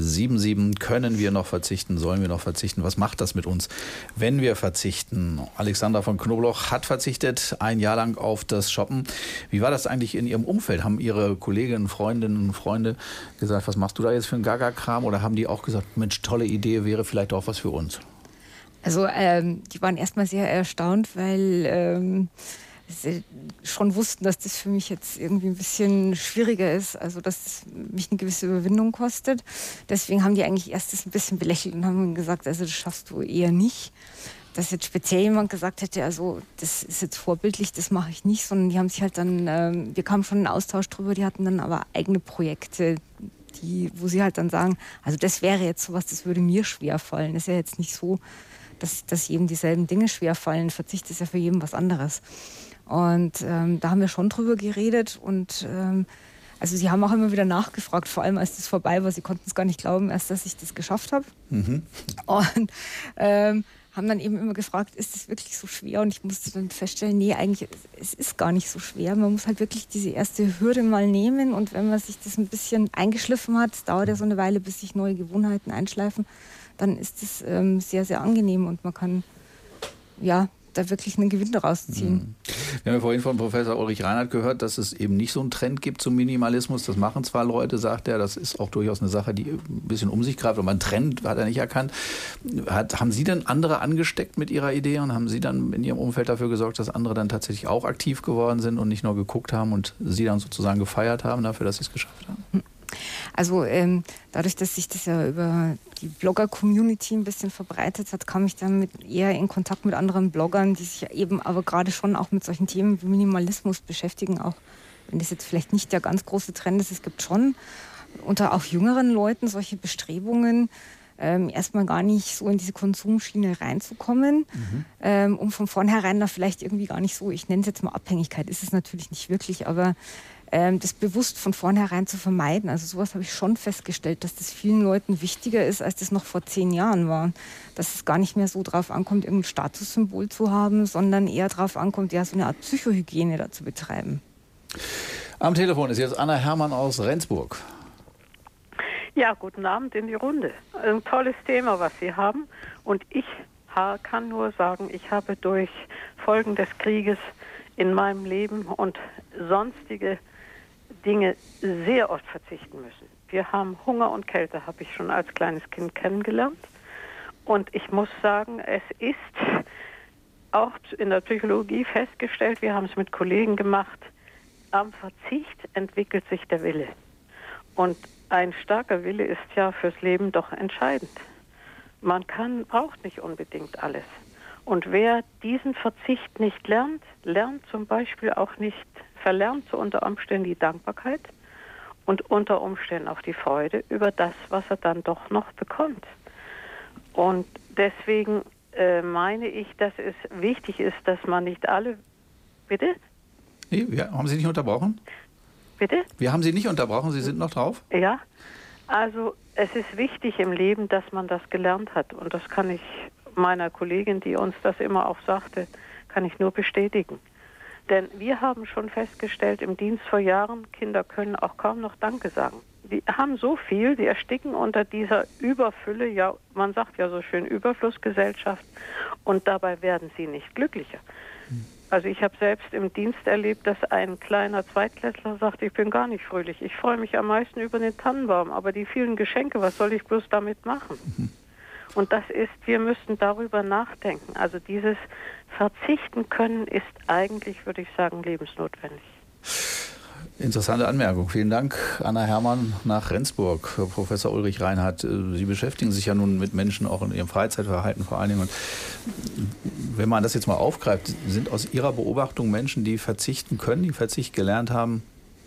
Können wir noch verzichten? Sollen wir noch verzichten? Was macht das mit uns, wenn wir verzichten? Alexandra von Knobloch hat verzichtet, ein Jahr lang auf das Shoppen. Wie war das eigentlich in Ihrem Umfeld? Haben Ihre Kolleginnen, Freundinnen und Freunde gesagt, was machst du da jetzt für einen Gaga-Kram? Oder haben die auch gesagt, Mensch, tolle Idee, wäre vielleicht auch was für uns? Also die waren erstmal sehr erstaunt, weil sie schon wussten, dass das für mich jetzt irgendwie ein bisschen schwieriger ist, also dass es mich eine gewisse Überwindung kostet. Deswegen haben die eigentlich erst das ein bisschen belächelt und haben gesagt, also das schaffst du eher nicht. Dass jetzt speziell jemand gesagt hätte, also das ist jetzt vorbildlich, das mache ich nicht, sondern die haben sich halt dann, wir kamen schon in Austausch drüber, die hatten dann aber eigene Projekte, wo sie halt dann sagen, also das wäre jetzt sowas, das würde mir schwerfallen. Das ist ja jetzt nicht so, dass jedem dieselben Dinge schwerfallen. Verzicht ist ja für jeden was anderes. Und da haben wir schon drüber geredet und also sie haben auch immer wieder nachgefragt, vor allem als das vorbei war. Sie konnten es gar nicht glauben, erst dass ich das geschafft habe. Und haben dann eben immer gefragt, ist das wirklich so schwer? Und ich musste dann feststellen, nee, eigentlich, es ist gar nicht so schwer. Man muss halt wirklich diese erste Hürde mal nehmen. Und wenn man sich das ein bisschen eingeschliffen hat, es dauert ja so eine Weile, bis sich neue Gewohnheiten einschleifen, dann ist das sehr, sehr angenehm und man kann, ja, da wirklich einen Gewinn daraus ziehen. Wir haben ja vorhin von Professor Ulrich Reinhardt gehört, dass es eben nicht so einen Trend gibt zum Minimalismus. Das machen zwar Leute, sagt er, das ist auch durchaus eine Sache, die ein bisschen um sich greift, aber einen Trend hat er nicht erkannt. Haben Sie denn andere angesteckt mit Ihrer Idee und haben Sie dann in Ihrem Umfeld dafür gesorgt, dass andere dann tatsächlich auch aktiv geworden sind und nicht nur geguckt haben und Sie dann sozusagen gefeiert haben dafür, dass Sie es geschafft haben? Also dadurch, dass sich das ja über die Blogger-Community ein bisschen verbreitet hat, kam ich dann eher in Kontakt mit anderen Bloggern, die sich eben aber gerade schon auch mit solchen Themen wie Minimalismus beschäftigen, auch wenn das jetzt vielleicht nicht der ganz große Trend ist. Es gibt schon unter auch jüngeren Leuten solche Bestrebungen, erstmal gar nicht so in diese Konsumschiene reinzukommen, um von vornherein da vielleicht irgendwie gar nicht so, ich nenne es jetzt mal Abhängigkeit, ist es natürlich nicht wirklich, aber das bewusst von vornherein zu vermeiden. Also sowas habe ich schon festgestellt, dass das vielen Leuten wichtiger ist, als das noch vor 10 Jahren war. Dass es gar nicht mehr so drauf ankommt, irgendein Statussymbol zu haben, sondern eher drauf ankommt, ja, so eine Art Psychohygiene da zu betreiben. Am Telefon ist jetzt Anna Herrmann aus Rendsburg. Ja, guten Abend in die Runde. Ein tolles Thema, was Sie haben. Und ich kann nur sagen, ich habe durch Folgen des Krieges in meinem Leben und sonstige Dinge sehr oft verzichten müssen. Wir haben Hunger und Kälte, habe ich schon als kleines Kind kennengelernt. Und ich muss sagen, es ist auch in der Psychologie festgestellt, wir haben es mit Kollegen gemacht, am Verzicht entwickelt sich der Wille. Und ein starker Wille ist ja fürs Leben doch entscheidend. Man braucht nicht unbedingt alles. Und wer diesen Verzicht nicht lernt, lernt zum Beispiel auch nicht, verlernt so unter Umständen die Dankbarkeit und unter Umständen auch die Freude über das, was er dann doch noch bekommt. Und deswegen meine ich, dass es wichtig ist, dass man nicht alle... Bitte? Nee, haben Sie nicht unterbrochen? Bitte? Wir haben Sie nicht unterbrochen, Sie sind noch drauf? Ja, also es ist wichtig im Leben, dass man das gelernt hat. Und das kann ich meiner Kollegin, die uns das immer auch sagte, kann ich nur bestätigen. Denn wir haben schon festgestellt, im Dienst vor Jahren, Kinder können auch kaum noch Danke sagen. Die haben so viel, die ersticken unter dieser Überfülle, ja, man sagt ja so schön Überflussgesellschaft, und dabei werden sie nicht glücklicher. Also ich habe selbst im Dienst erlebt, dass ein kleiner Zweitklässler sagt, ich bin gar nicht fröhlich, ich freue mich am meisten über den Tannenbaum, aber die vielen Geschenke, was soll ich bloß damit machen? Und das ist, wir müssen darüber nachdenken. Also dieses Verzichten können ist eigentlich, würde ich sagen, lebensnotwendig. Interessante Anmerkung. Vielen Dank, Anna Herrmann nach Rendsburg. Professor Ulrich Reinhardt, Sie beschäftigen sich ja nun mit Menschen auch in ihrem Freizeitverhalten vor allen Dingen. Und wenn man das jetzt mal aufgreift, sind aus Ihrer Beobachtung Menschen, die verzichten können, die Verzicht gelernt haben,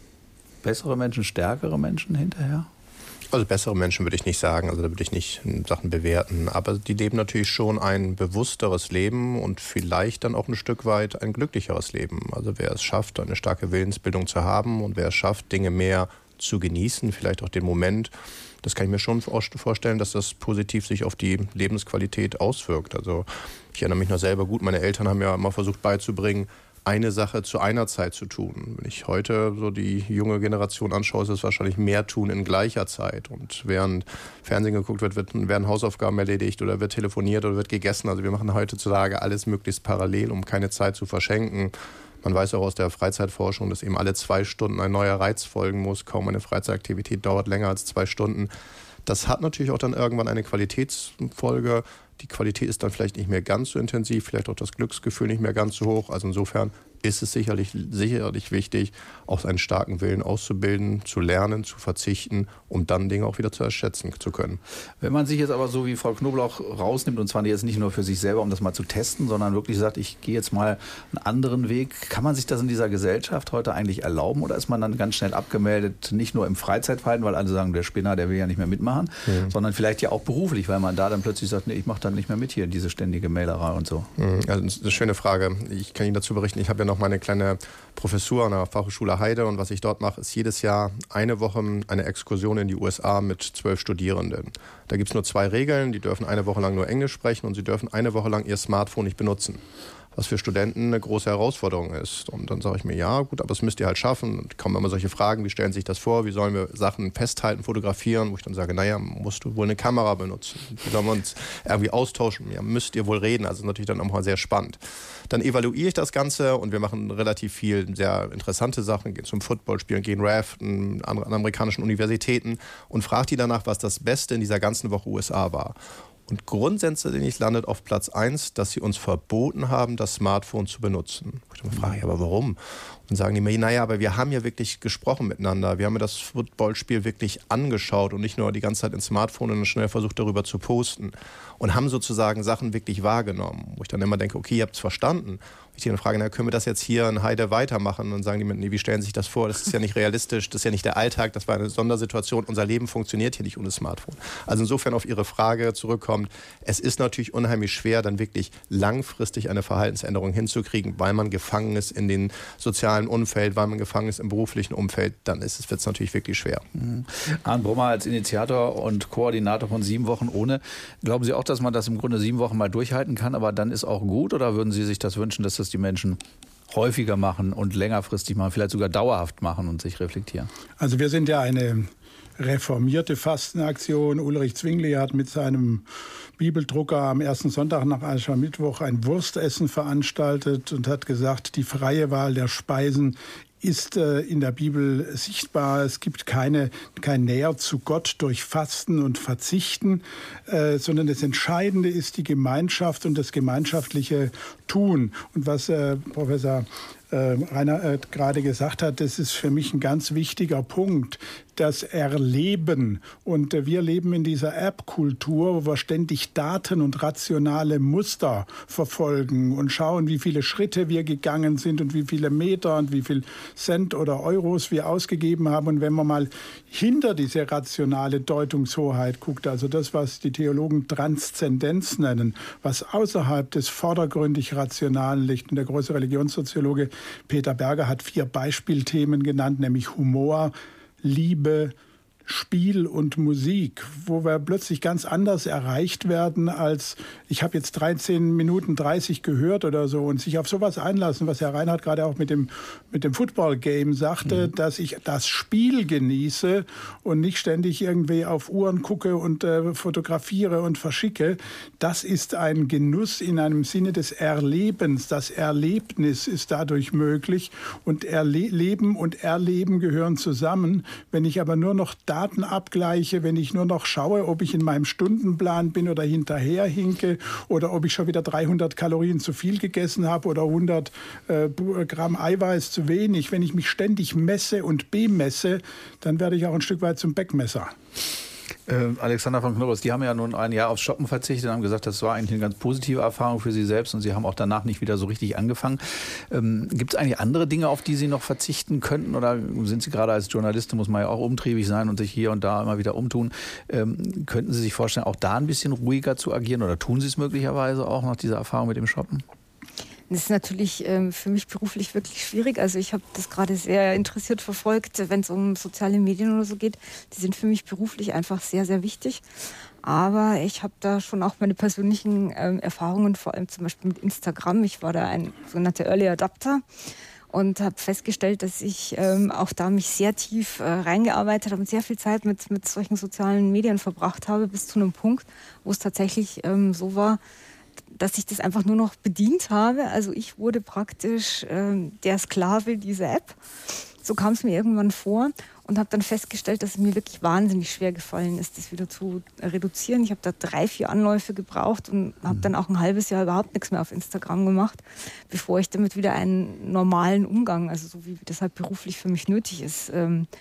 bessere Menschen, stärkere Menschen hinterher? Also bessere Menschen würde ich nicht sagen, also da würde ich nicht Sachen bewerten. Aber die leben natürlich schon ein bewussteres Leben und vielleicht dann auch ein Stück weit ein glücklicheres Leben. Also wer es schafft, eine starke Willensbildung zu haben und wer es schafft, Dinge mehr zu genießen, vielleicht auch den Moment, das kann ich mir schon vorstellen, dass das positiv sich auf die Lebensqualität auswirkt. Also ich erinnere mich noch selber gut, meine Eltern haben ja immer versucht beizubringen, eine Sache zu einer Zeit zu tun. Wenn ich heute so die junge Generation anschaue, ist es wahrscheinlich mehr tun in gleicher Zeit. Und während Fernsehen geguckt wird, werden Hausaufgaben erledigt oder wird telefoniert oder wird gegessen. Also wir machen heutzutage alles möglichst parallel, um keine Zeit zu verschenken. Man weiß auch aus der Freizeitforschung, dass eben alle 2 Stunden ein neuer Reiz folgen muss. Kaum eine Freizeitaktivität dauert länger als 2 Stunden. Das hat natürlich auch dann irgendwann eine Qualitätsfolge. Die Qualität ist dann vielleicht nicht mehr ganz so intensiv, vielleicht auch das Glücksgefühl nicht mehr ganz so hoch. Also insofern ist es sicherlich wichtig, auch einen starken Willen auszubilden, zu lernen, zu verzichten, um dann Dinge auch wieder zu erschätzen zu können. Wenn man sich jetzt aber so wie Frau Knoblauch rausnimmt, und zwar jetzt nicht nur für sich selber, um das mal zu testen, sondern wirklich sagt, ich gehe jetzt mal einen anderen Weg, kann man sich das in dieser Gesellschaft heute eigentlich erlauben oder ist man dann ganz schnell abgemeldet, nicht nur im Freizeitverhalten, weil alle sagen, der Spinner, der will ja nicht mehr mitmachen, sondern vielleicht ja auch beruflich, weil man da dann plötzlich sagt, nee, ich mache dann nicht mehr mit hier, diese ständige Mailerei und so. Also das ist eine schöne Frage. Ich kann Ihnen dazu berichten, ich habe ja noch meine kleine Professur an der Fachhochschule Heide und was ich dort mache, ist jedes Jahr eine Woche eine Exkursion in die USA mit 12 Studierenden. Da gibt es nur 2 Regeln, die dürfen eine Woche lang nur Englisch sprechen und sie dürfen eine Woche lang ihr Smartphone nicht benutzen. Was für Studenten eine große Herausforderung ist. Und dann sage ich mir, ja gut, aber das müsst ihr halt schaffen. Und kommen immer solche Fragen, wie stellen Sie sich das vor, wie sollen wir Sachen festhalten, fotografieren, wo ich dann sage, naja, musst du wohl eine Kamera benutzen. Wie sollen wir uns irgendwie austauschen? Ja, müsst ihr wohl reden. Also natürlich dann auch mal sehr spannend. Dann evaluiere ich das Ganze und wir machen relativ viel sehr interessante Sachen, gehen zum Football spielen, gehen raften an amerikanischen Universitäten und frage die danach, was das Beste in dieser ganzen Woche USA war. Und grundsätzlich landet auf Platz 1, dass sie uns verboten haben, das Smartphone zu benutzen. Ich dann frage, aber warum? Und sagen die mir, naja, aber wir haben ja wirklich gesprochen miteinander. Wir haben ja das Footballspiel wirklich angeschaut und nicht nur die ganze Zeit ins Smartphone und dann schnell versucht, darüber zu posten. Und haben sozusagen Sachen wirklich wahrgenommen. Wo ich dann immer denke, okay, ihr habt es verstanden. Ich dann frage, können wir das jetzt hier in Heide weitermachen? Und sagen die Menschen, nee, wie stellen Sie sich das vor? Das ist ja nicht realistisch, das ist ja nicht der Alltag, das war eine Sondersituation. Unser Leben funktioniert hier nicht ohne Smartphone. Also insofern auf Ihre Frage zurückkommt, es ist natürlich unheimlich schwer, dann wirklich langfristig eine Verhaltensänderung hinzukriegen, weil man gefangen ist in den sozialen Umfeld, weil man gefangen ist im beruflichen Umfeld, dann wird es natürlich wirklich schwer. Arndt Brummer als Initiator und Koordinator von 7 Wochen ohne. Glauben Sie auch, dass man das im Grunde 7 Wochen mal durchhalten kann, aber dann ist auch gut? Oder würden Sie sich das wünschen, dass das die Menschen häufiger machen und längerfristig machen, vielleicht sogar dauerhaft machen und sich reflektieren? Also wir sind ja eine reformierte Fastenaktion. Ulrich Zwingli hat mit seinem Bibeldrucker am ersten Sonntag nach Aschermittwoch ein Wurstessen veranstaltet und hat gesagt, die freie Wahl der Speisen ist in der Bibel sichtbar. Es gibt kein Näher zu Gott durch Fasten und Verzichten, sondern das Entscheidende ist die Gemeinschaft und das gemeinschaftliche Tun. Und was Professor Rainer gerade gesagt hat, das ist für mich ein ganz wichtiger Punkt, das Erleben. Und wir leben in dieser App-Kultur, wo wir ständig Daten und rationale Muster verfolgen und schauen, wie viele Schritte wir gegangen sind und wie viele Meter und wie viel Cent oder Euros wir ausgegeben haben. Und wenn man mal hinter diese rationale Deutungshoheit guckt, also das, was die Theologen Transzendenz nennen, was außerhalb des vordergründig Rationalen liegt. Und der große Religionssoziologe Peter Berger hat 4 Beispielthemen genannt, nämlich Humor, Liebe, Spiel und Musik, wo wir plötzlich ganz anders erreicht werden, als ich habe jetzt 13 Minuten 30 gehört oder so, und sich auf sowas einlassen, was Herr Reinhardt gerade auch mit dem Football-Game sagte, dass ich das Spiel genieße und nicht ständig irgendwie auf Uhren gucke und fotografiere und verschicke. Das ist ein Genuss in einem Sinne des Erlebens. Das Erlebnis ist dadurch möglich, und Leben und Erleben gehören zusammen. Wenn ich aber nur noch Daten abgleiche, wenn ich nur noch schaue, ob ich in meinem Stundenplan bin oder hinterher hinke oder ob ich schon wieder 300 Kalorien zu viel gegessen habe oder 100 Gramm Eiweiß zu wenig. Wenn ich mich ständig messe und bemesse, dann werde ich auch ein Stück weit zum Beckmesser. Alexander von Knobels, die haben ja nun ein Jahr aufs Shoppen verzichtet und haben gesagt, das war eigentlich eine ganz positive Erfahrung für Sie selbst, und Sie haben auch danach nicht wieder so richtig angefangen. Gibt es eigentlich andere Dinge, auf die Sie noch verzichten könnten, oder sind Sie gerade als Journalist, muss man ja auch umtriebig sein und sich hier und da immer wieder umtun, könnten Sie sich vorstellen, auch da ein bisschen ruhiger zu agieren, oder tun Sie es möglicherweise auch nach dieser Erfahrung mit dem Shoppen? Das ist natürlich für mich beruflich wirklich schwierig. Also ich habe das gerade sehr interessiert verfolgt, wenn es um soziale Medien oder so geht. Die sind für mich beruflich einfach sehr, sehr wichtig. Aber ich habe da schon auch meine persönlichen Erfahrungen, vor allem zum Beispiel mit Instagram. Ich war da ein sogenannter Early Adapter und habe festgestellt, dass ich auch da mich sehr tief reingearbeitet habe und sehr viel Zeit mit solchen sozialen Medien verbracht habe, bis zu einem Punkt, wo es tatsächlich so war, dass ich das einfach nur noch bedient habe. Also ich wurde praktisch der Sklave dieser App. So kam es mir irgendwann vor, und habe dann festgestellt, dass es mir wirklich wahnsinnig schwer gefallen ist, das wieder zu reduzieren. Ich habe da 3-4 Anläufe gebraucht und habe dann auch ein halbes Jahr überhaupt nichts mehr auf Instagram gemacht, bevor ich damit wieder einen normalen Umgang, also so wie das halt beruflich für mich nötig ist,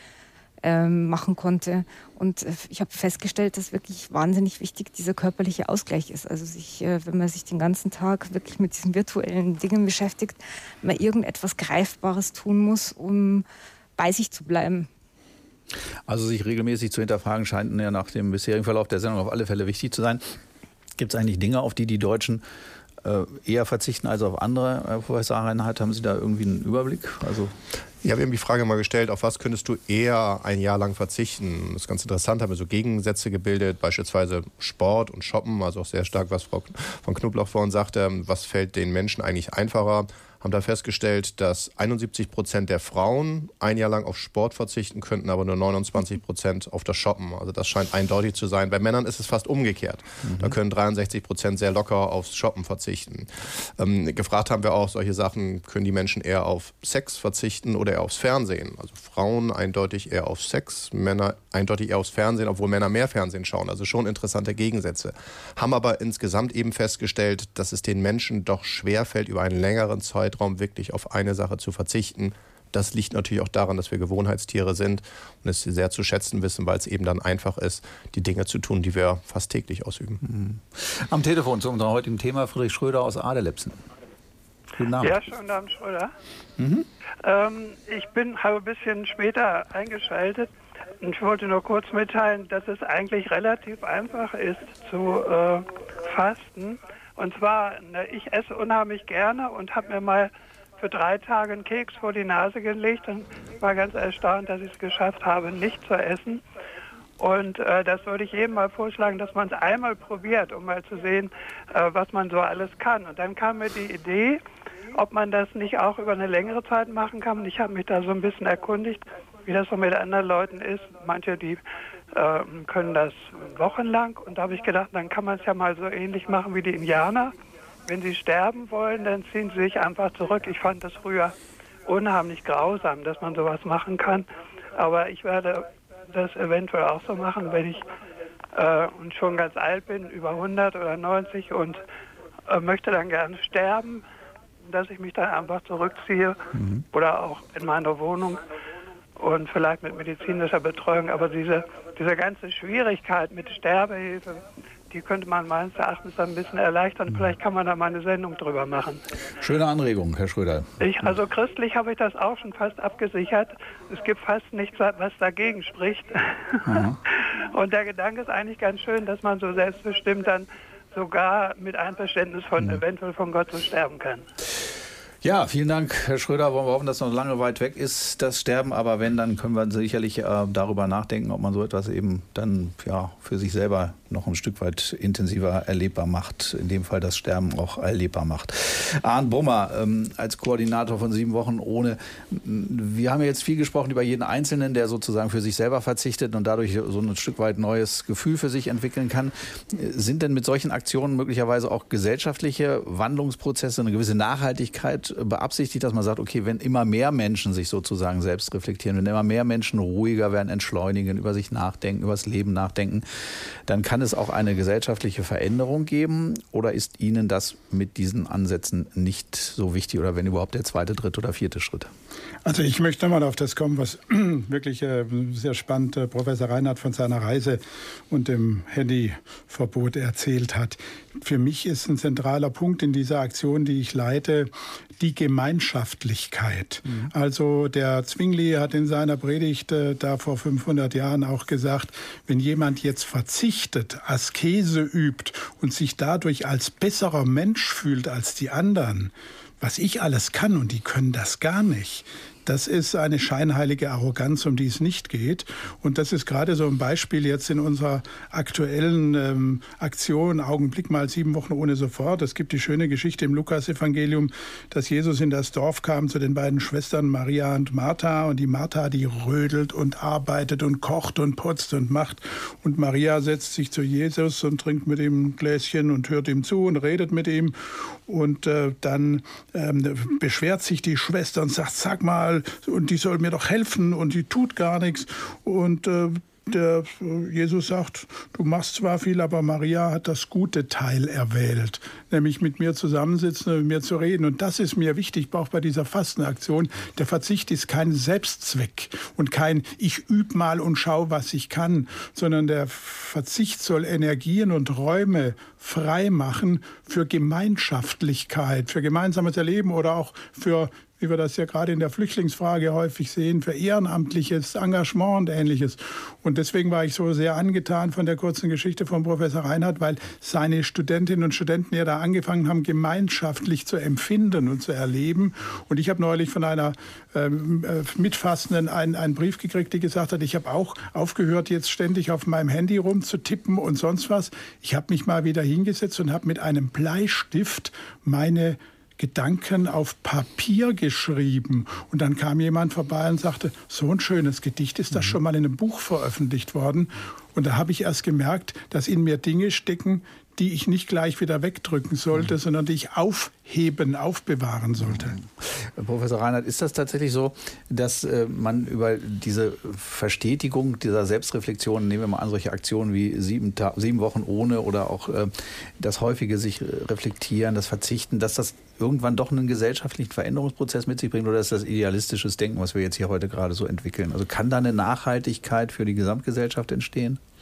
machen konnte. Und ich habe festgestellt, dass wirklich wahnsinnig wichtig dieser körperliche Ausgleich ist. Also wenn man sich den ganzen Tag wirklich mit diesen virtuellen Dingen beschäftigt, man irgendetwas Greifbares tun muss, um bei sich zu bleiben. Also sich regelmäßig zu hinterfragen, scheint ja nach dem bisherigen Verlauf der Sendung auf alle Fälle wichtig zu sein. Gibt es eigentlich Dinge, auf die die Deutschen eher verzichten als auf andere? Professor Reinhardt, haben Sie da irgendwie einen Überblick? Ja, wir haben die Frage mal gestellt, auf was könntest du eher ein Jahr lang verzichten? Das ist ganz interessant, haben wir so Gegensätze gebildet, beispielsweise Sport und Shoppen, also auch sehr stark, was Frau von Knoblauch vorhin sagte, was fällt den Menschen eigentlich einfacher? Haben da festgestellt, dass 71% der Frauen ein Jahr lang auf Sport verzichten könnten, aber nur 29% auf das Shoppen. Also das scheint eindeutig zu sein. Bei Männern ist es fast umgekehrt. Da können 63% sehr locker aufs Shoppen verzichten. Gefragt haben wir auch solche Sachen, können die Menschen eher auf Sex verzichten oder eher aufs Fernsehen? Also Frauen eindeutig eher auf Sex, Männer eindeutig eher aufs Fernsehen, obwohl Männer mehr Fernsehen schauen. Also schon interessante Gegensätze. Haben aber insgesamt eben festgestellt, dass es den Menschen doch schwerfällt, über einen längeren Zeitraum wirklich auf eine Sache zu verzichten. Das liegt natürlich auch daran, dass wir Gewohnheitstiere sind und es sehr zu schätzen wissen, weil es eben dann einfach ist, die Dinge zu tun, die wir fast täglich ausüben. Am Telefon zu unserem heutigen Thema Friedrich Schröder aus Adelipsen. Guten Abend. Ja, schönen Abend, Schröder. Mhm. Ich habe ein bisschen später eingeschaltet und ich wollte nur kurz mitteilen, dass es eigentlich relativ einfach ist zu fasten. Und zwar, ich esse unheimlich gerne und habe mir mal für 3 Tage einen Keks vor die Nase gelegt und war ganz erstaunt, dass ich es geschafft habe, nicht zu essen. Und das würde ich jedem mal vorschlagen, dass man es einmal probiert, um mal zu sehen, was man so alles kann. Und dann kam mir die Idee, ob man das nicht auch über eine längere Zeit machen kann. Und ich habe mich da so ein bisschen erkundigt, wie das so mit anderen Leuten ist. Manche, die können das wochenlang. Und da habe ich gedacht, dann kann man es ja mal so ähnlich machen wie die Indianer. Wenn sie sterben wollen, dann ziehen sie sich einfach zurück. Ich fand das früher unheimlich grausam, dass man sowas machen kann. Aber ich werde das eventuell auch so machen, wenn ich und schon ganz alt bin, über 100 oder 90 und möchte dann gerne sterben, dass ich mich dann einfach zurückziehe oder auch in meiner Wohnung und vielleicht mit medizinischer Betreuung. Aber diese ganze Schwierigkeit mit Sterbehilfe, die könnte man meines Erachtens ein bisschen erleichtern. Vielleicht kann man da mal eine Sendung drüber machen. Schöne Anregung, Herr Schröder. Also christlich habe ich das auch schon fast abgesichert. Es gibt fast nichts, was dagegen spricht. Und der Gedanke ist eigentlich ganz schön, dass man so selbstbestimmt dann sogar mit Einverständnis eventuell von Gott so sterben kann. Ja, vielen Dank, Herr Schröder. Wollen wir hoffen, dass noch lange weit weg ist, das Sterben. Aber wenn, dann können wir sicherlich darüber nachdenken, ob man so etwas eben dann für sich selber noch ein Stück weit intensiver erlebbar macht. In dem Fall das Sterben auch erlebbar macht. Arndt Brummer, als Koordinator von 7 Wochen ohne. Wir haben jetzt viel gesprochen über jeden Einzelnen, der sozusagen für sich selber verzichtet und dadurch so ein Stück weit neues Gefühl für sich entwickeln kann. Sind denn mit solchen Aktionen möglicherweise auch gesellschaftliche Wandlungsprozesse, eine gewisse Nachhaltigkeit beabsichtigt, dass man sagt, okay, wenn immer mehr Menschen sich sozusagen selbst reflektieren, wenn immer mehr Menschen ruhiger werden, entschleunigen, über sich nachdenken, über das Leben nachdenken, dann kann es auch eine gesellschaftliche Veränderung geben? Oder ist Ihnen das mit diesen Ansätzen nicht so wichtig oder wenn überhaupt der 2., 3. oder 4. Schritt? Also ich möchte mal auf das kommen, was wirklich sehr spannend Professor Reinhardt von seiner Reise und dem Handyverbot erzählt hat. Für mich ist ein zentraler Punkt in dieser Aktion, die ich leite, die Gemeinschaftlichkeit. Also der Zwingli hat in seiner Predigt da vor 500 Jahren auch gesagt, wenn jemand jetzt verzichtet, Askese übt und sich dadurch als besserer Mensch fühlt als die anderen, was ich alles kann und die können das gar nicht. Das ist eine scheinheilige Arroganz, um die es nicht geht. Und das ist gerade so ein Beispiel jetzt in unserer aktuellen Aktion, Augenblick mal 7 Wochen ohne sofort. Es gibt die schöne Geschichte im Lukasevangelium, dass Jesus in das Dorf kam zu den beiden Schwestern Maria und Martha. Und die Martha, die rödelt und arbeitet und kocht und putzt und macht. Und Maria setzt sich zu Jesus und trinkt mit ihm ein Gläschen und hört ihm zu und redet mit ihm. Und dann beschwert sich die Schwester und sagt, sag mal, und die soll mir doch helfen und die tut gar nichts. Und der Jesus sagt, du machst zwar viel, aber Maria hat das gute Teil erwählt, nämlich mit mir zusammensitzen und mit mir zu reden. Und das ist mir wichtig, auch bei dieser Fastenaktion. Der Verzicht ist kein Selbstzweck und kein ich übe mal und schau, was ich kann, sondern der Verzicht soll Energien und Räume frei machen für Gemeinschaftlichkeit, für gemeinsames Erleben oder auch für, wie wir das ja gerade in der Flüchtlingsfrage häufig sehen, für ehrenamtliches Engagement und Ähnliches. Und deswegen war ich so sehr angetan von der kurzen Geschichte von Professor Reinhardt, weil seine Studentinnen und Studenten ja da angefangen haben, gemeinschaftlich zu empfinden und zu erleben. Und ich habe neulich von einer Mitfastenden einen Brief gekriegt, die gesagt hat, ich habe auch aufgehört, jetzt ständig auf meinem Handy rumzutippen und sonst was. Ich habe mich mal wieder hingesetzt und habe mit einem Bleistift meine Gedanken auf Papier geschrieben. Und dann kam jemand vorbei und sagte, so ein schönes Gedicht, ist das schon mal in einem Buch veröffentlicht worden? Und da habe ich erst gemerkt, dass in mir Dinge stecken, die ich nicht gleich wieder wegdrücken sollte, sondern die ich aufbewahren sollte. Professor Reinhardt, ist das tatsächlich so, dass man über diese Verstetigung dieser Selbstreflexion, nehmen wir mal an, solche Aktionen wie 7 Wochen ohne oder auch das häufige sich reflektieren, das Verzichten, dass das irgendwann doch einen gesellschaftlichen Veränderungsprozess mit sich bringt, oder ist das idealistisches Denken, was wir jetzt hier heute gerade so entwickeln? Also kann da eine Nachhaltigkeit für die Gesamtgesellschaft entstehen?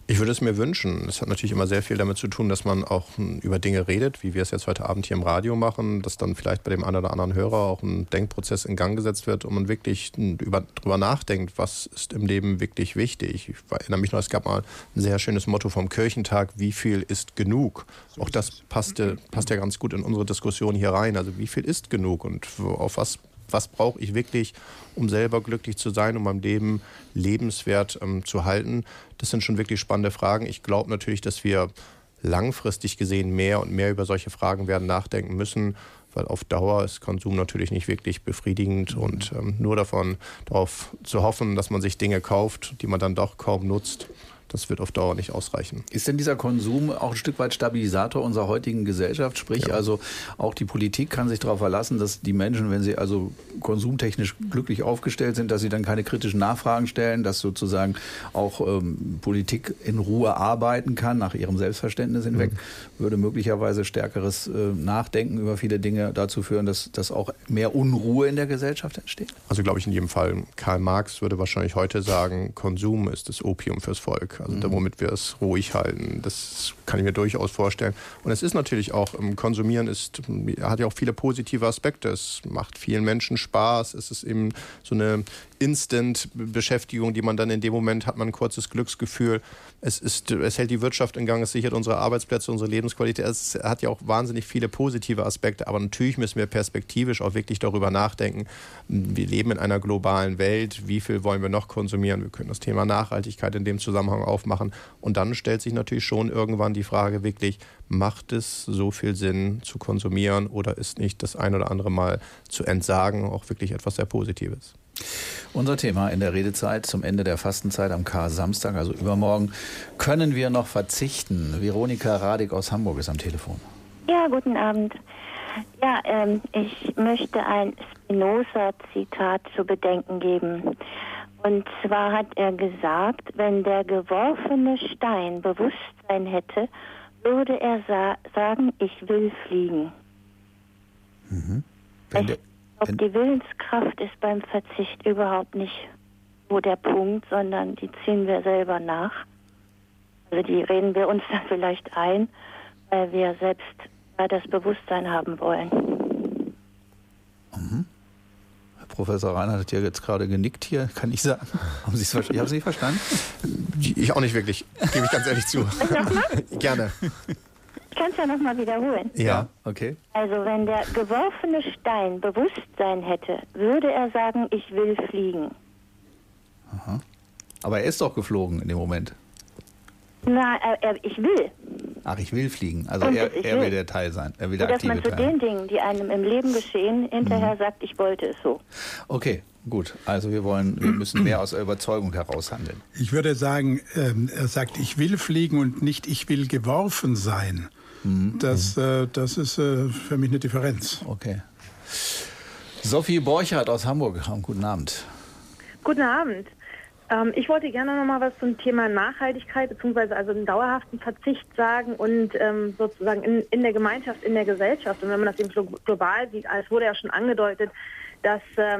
Ich würde es mir wünschen. Es hat natürlich immer sehr viel damit zu tun, dass man auch über Dinge redet, wie wir es jetzt heute Abend hier im Radio machen, dass dann vielleicht bei dem einen oder anderen Hörer auch ein Denkprozess in Gang gesetzt wird und man wirklich drüber nachdenkt, was ist im Leben wirklich wichtig. Ich erinnere mich noch, es gab mal ein sehr schönes Motto vom Kirchentag, wie viel ist genug? Auch das passt ja ganz gut in unsere Diskussion hier rein. Also wie viel ist genug und auf was brauche ich wirklich, um selber glücklich zu sein, um mein Leben lebenswert zu halten? Das sind schon wirklich spannende Fragen. Ich glaube natürlich, dass wir langfristig gesehen mehr und mehr über solche Fragen werden nachdenken müssen, weil auf Dauer ist Konsum natürlich nicht wirklich befriedigend und nur darauf zu hoffen, dass man sich Dinge kauft, die man dann doch kaum nutzt, das wird auf Dauer nicht ausreichen. Ist denn dieser Konsum auch ein Stück weit Stabilisator unserer heutigen Gesellschaft? Sprich, also auch die Politik kann sich darauf verlassen, dass die Menschen, wenn sie also konsumtechnisch glücklich aufgestellt sind, dass sie dann keine kritischen Nachfragen stellen, dass sozusagen auch Politik in Ruhe arbeiten kann, nach ihrem Selbstverständnis hinweg, würde möglicherweise stärkeres Nachdenken über viele Dinge dazu führen, dass auch mehr Unruhe in der Gesellschaft entsteht? Also glaube ich in jedem Fall. Karl Marx würde wahrscheinlich heute sagen, Konsum ist das Opium fürs Volk. Also womit wir es ruhig halten. Das kann ich mir durchaus vorstellen. Und es ist natürlich auch, Konsumieren hat ja auch viele positive Aspekte. Es macht vielen Menschen Spaß. Es ist eben so eine Instant-Beschäftigung, die man dann in dem Moment hat, man ein kurzes Glücksgefühl. Es hält die Wirtschaft in Gang, es sichert unsere Arbeitsplätze, unsere Lebensqualität. Es hat ja auch wahnsinnig viele positive Aspekte. Aber natürlich müssen wir perspektivisch auch wirklich darüber nachdenken. Wir leben in einer globalen Welt. Wie viel wollen wir noch konsumieren? Wir können das Thema Nachhaltigkeit in dem Zusammenhang aufmachen. Und dann stellt sich natürlich schon irgendwann die Frage wirklich, macht es so viel Sinn zu konsumieren oder ist nicht das ein oder andere Mal zu entsagen auch wirklich etwas sehr Positives? Unser Thema in der Redezeit zum Ende der Fastenzeit am Kar-Samstag, also übermorgen, können wir noch verzichten? Veronika Radig aus Hamburg ist am Telefon. Ja, guten Abend. Ja, ich möchte ein Spinoza-Zitat zu bedenken geben. Und zwar hat er gesagt, wenn der geworfene Stein Bewusstsein hätte, würde er sagen, ich will fliegen. Ich glaube, die Willenskraft ist beim Verzicht überhaupt nicht so der Punkt, sondern die ziehen wir selber nach. Also die reden wir uns dann vielleicht ein, weil wir selbst das Bewusstsein haben wollen. Herr Professor Reinhardt hat ja jetzt gerade genickt hier, kann ich sagen. Haben Sie es verstanden? Ich habe es nicht verstanden. Ich auch nicht wirklich, gebe ich ganz ehrlich zu. Gerne. Ich kann es ja nochmal wiederholen. Ja, okay. Also wenn der geworfene Stein Bewusstsein hätte, würde er sagen, ich will fliegen. Aha. Aber er ist doch geflogen in dem Moment. Na, ich will. Ach, ich will fliegen. Also er will der Teil sein. Er will der aktive Teil. Dass man zu den Dingen, die einem im Leben geschehen, hinterher sagt, ich wollte es so. Okay, gut. Also wir müssen mehr aus Überzeugung heraus handeln. Ich würde sagen, er sagt, ich will fliegen und nicht, ich will geworfen sein. Das ist für mich eine Differenz. Okay. Sophie Borchardt aus Hamburg. Guten Abend. Guten Abend. Ich wollte gerne noch mal was zum Thema Nachhaltigkeit bzw. also einen dauerhaften Verzicht sagen und sozusagen in der Gemeinschaft, in der Gesellschaft. Und wenn man das eben global sieht, es wurde ja schon angedeutet, dass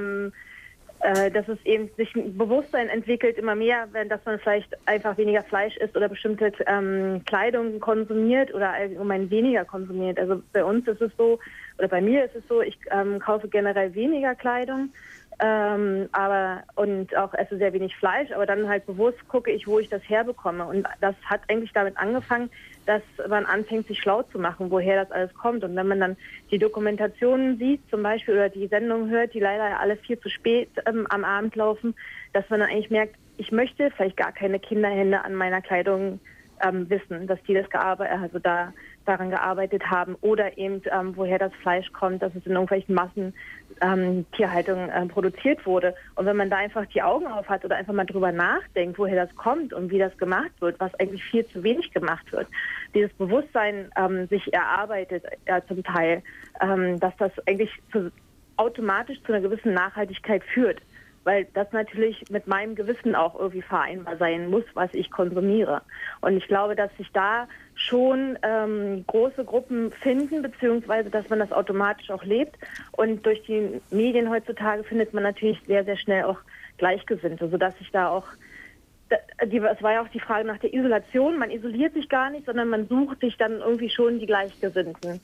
es eben sich ein Bewusstsein entwickelt, immer mehr, dass man vielleicht einfach weniger Fleisch isst oder bestimmte Kleidung konsumiert oder allgemein weniger konsumiert. Also bei uns ist es so, oder bei mir ist es so, ich kaufe generell weniger Kleidung, und auch esse sehr wenig Fleisch, aber dann halt bewusst gucke ich, wo ich das herbekomme. Und das hat eigentlich damit angefangen, dass man anfängt, sich schlau zu machen, woher das alles kommt. Und wenn man dann die Dokumentationen sieht, zum Beispiel, oder die Sendungen hört, die leider alle viel zu spät am Abend laufen, dass man dann eigentlich merkt, ich möchte vielleicht gar keine Kinderhände an meiner Kleidung wissen, dass die das daran gearbeitet haben oder eben woher das Fleisch kommt, dass es in irgendwelchen Massen Tierhaltung produziert wurde. Und wenn man da einfach die Augen auf hat oder einfach mal drüber nachdenkt, woher das kommt und wie das gemacht wird, was eigentlich viel zu wenig gemacht wird, dieses Bewusstsein sich erarbeitet zum Teil, dass das eigentlich automatisch zu einer gewissen Nachhaltigkeit führt. Weil das natürlich mit meinem Gewissen auch irgendwie vereinbar sein muss, was ich konsumiere. Und ich glaube, dass sich da schon große Gruppen finden, beziehungsweise dass man das automatisch auch lebt. Und durch die Medien heutzutage findet man natürlich sehr, sehr schnell auch Gleichgesinnte, sodass sich da auch es war ja auch die Frage nach der Isolation. Man isoliert sich gar nicht, sondern man sucht sich dann irgendwie schon die Gleichgesinnten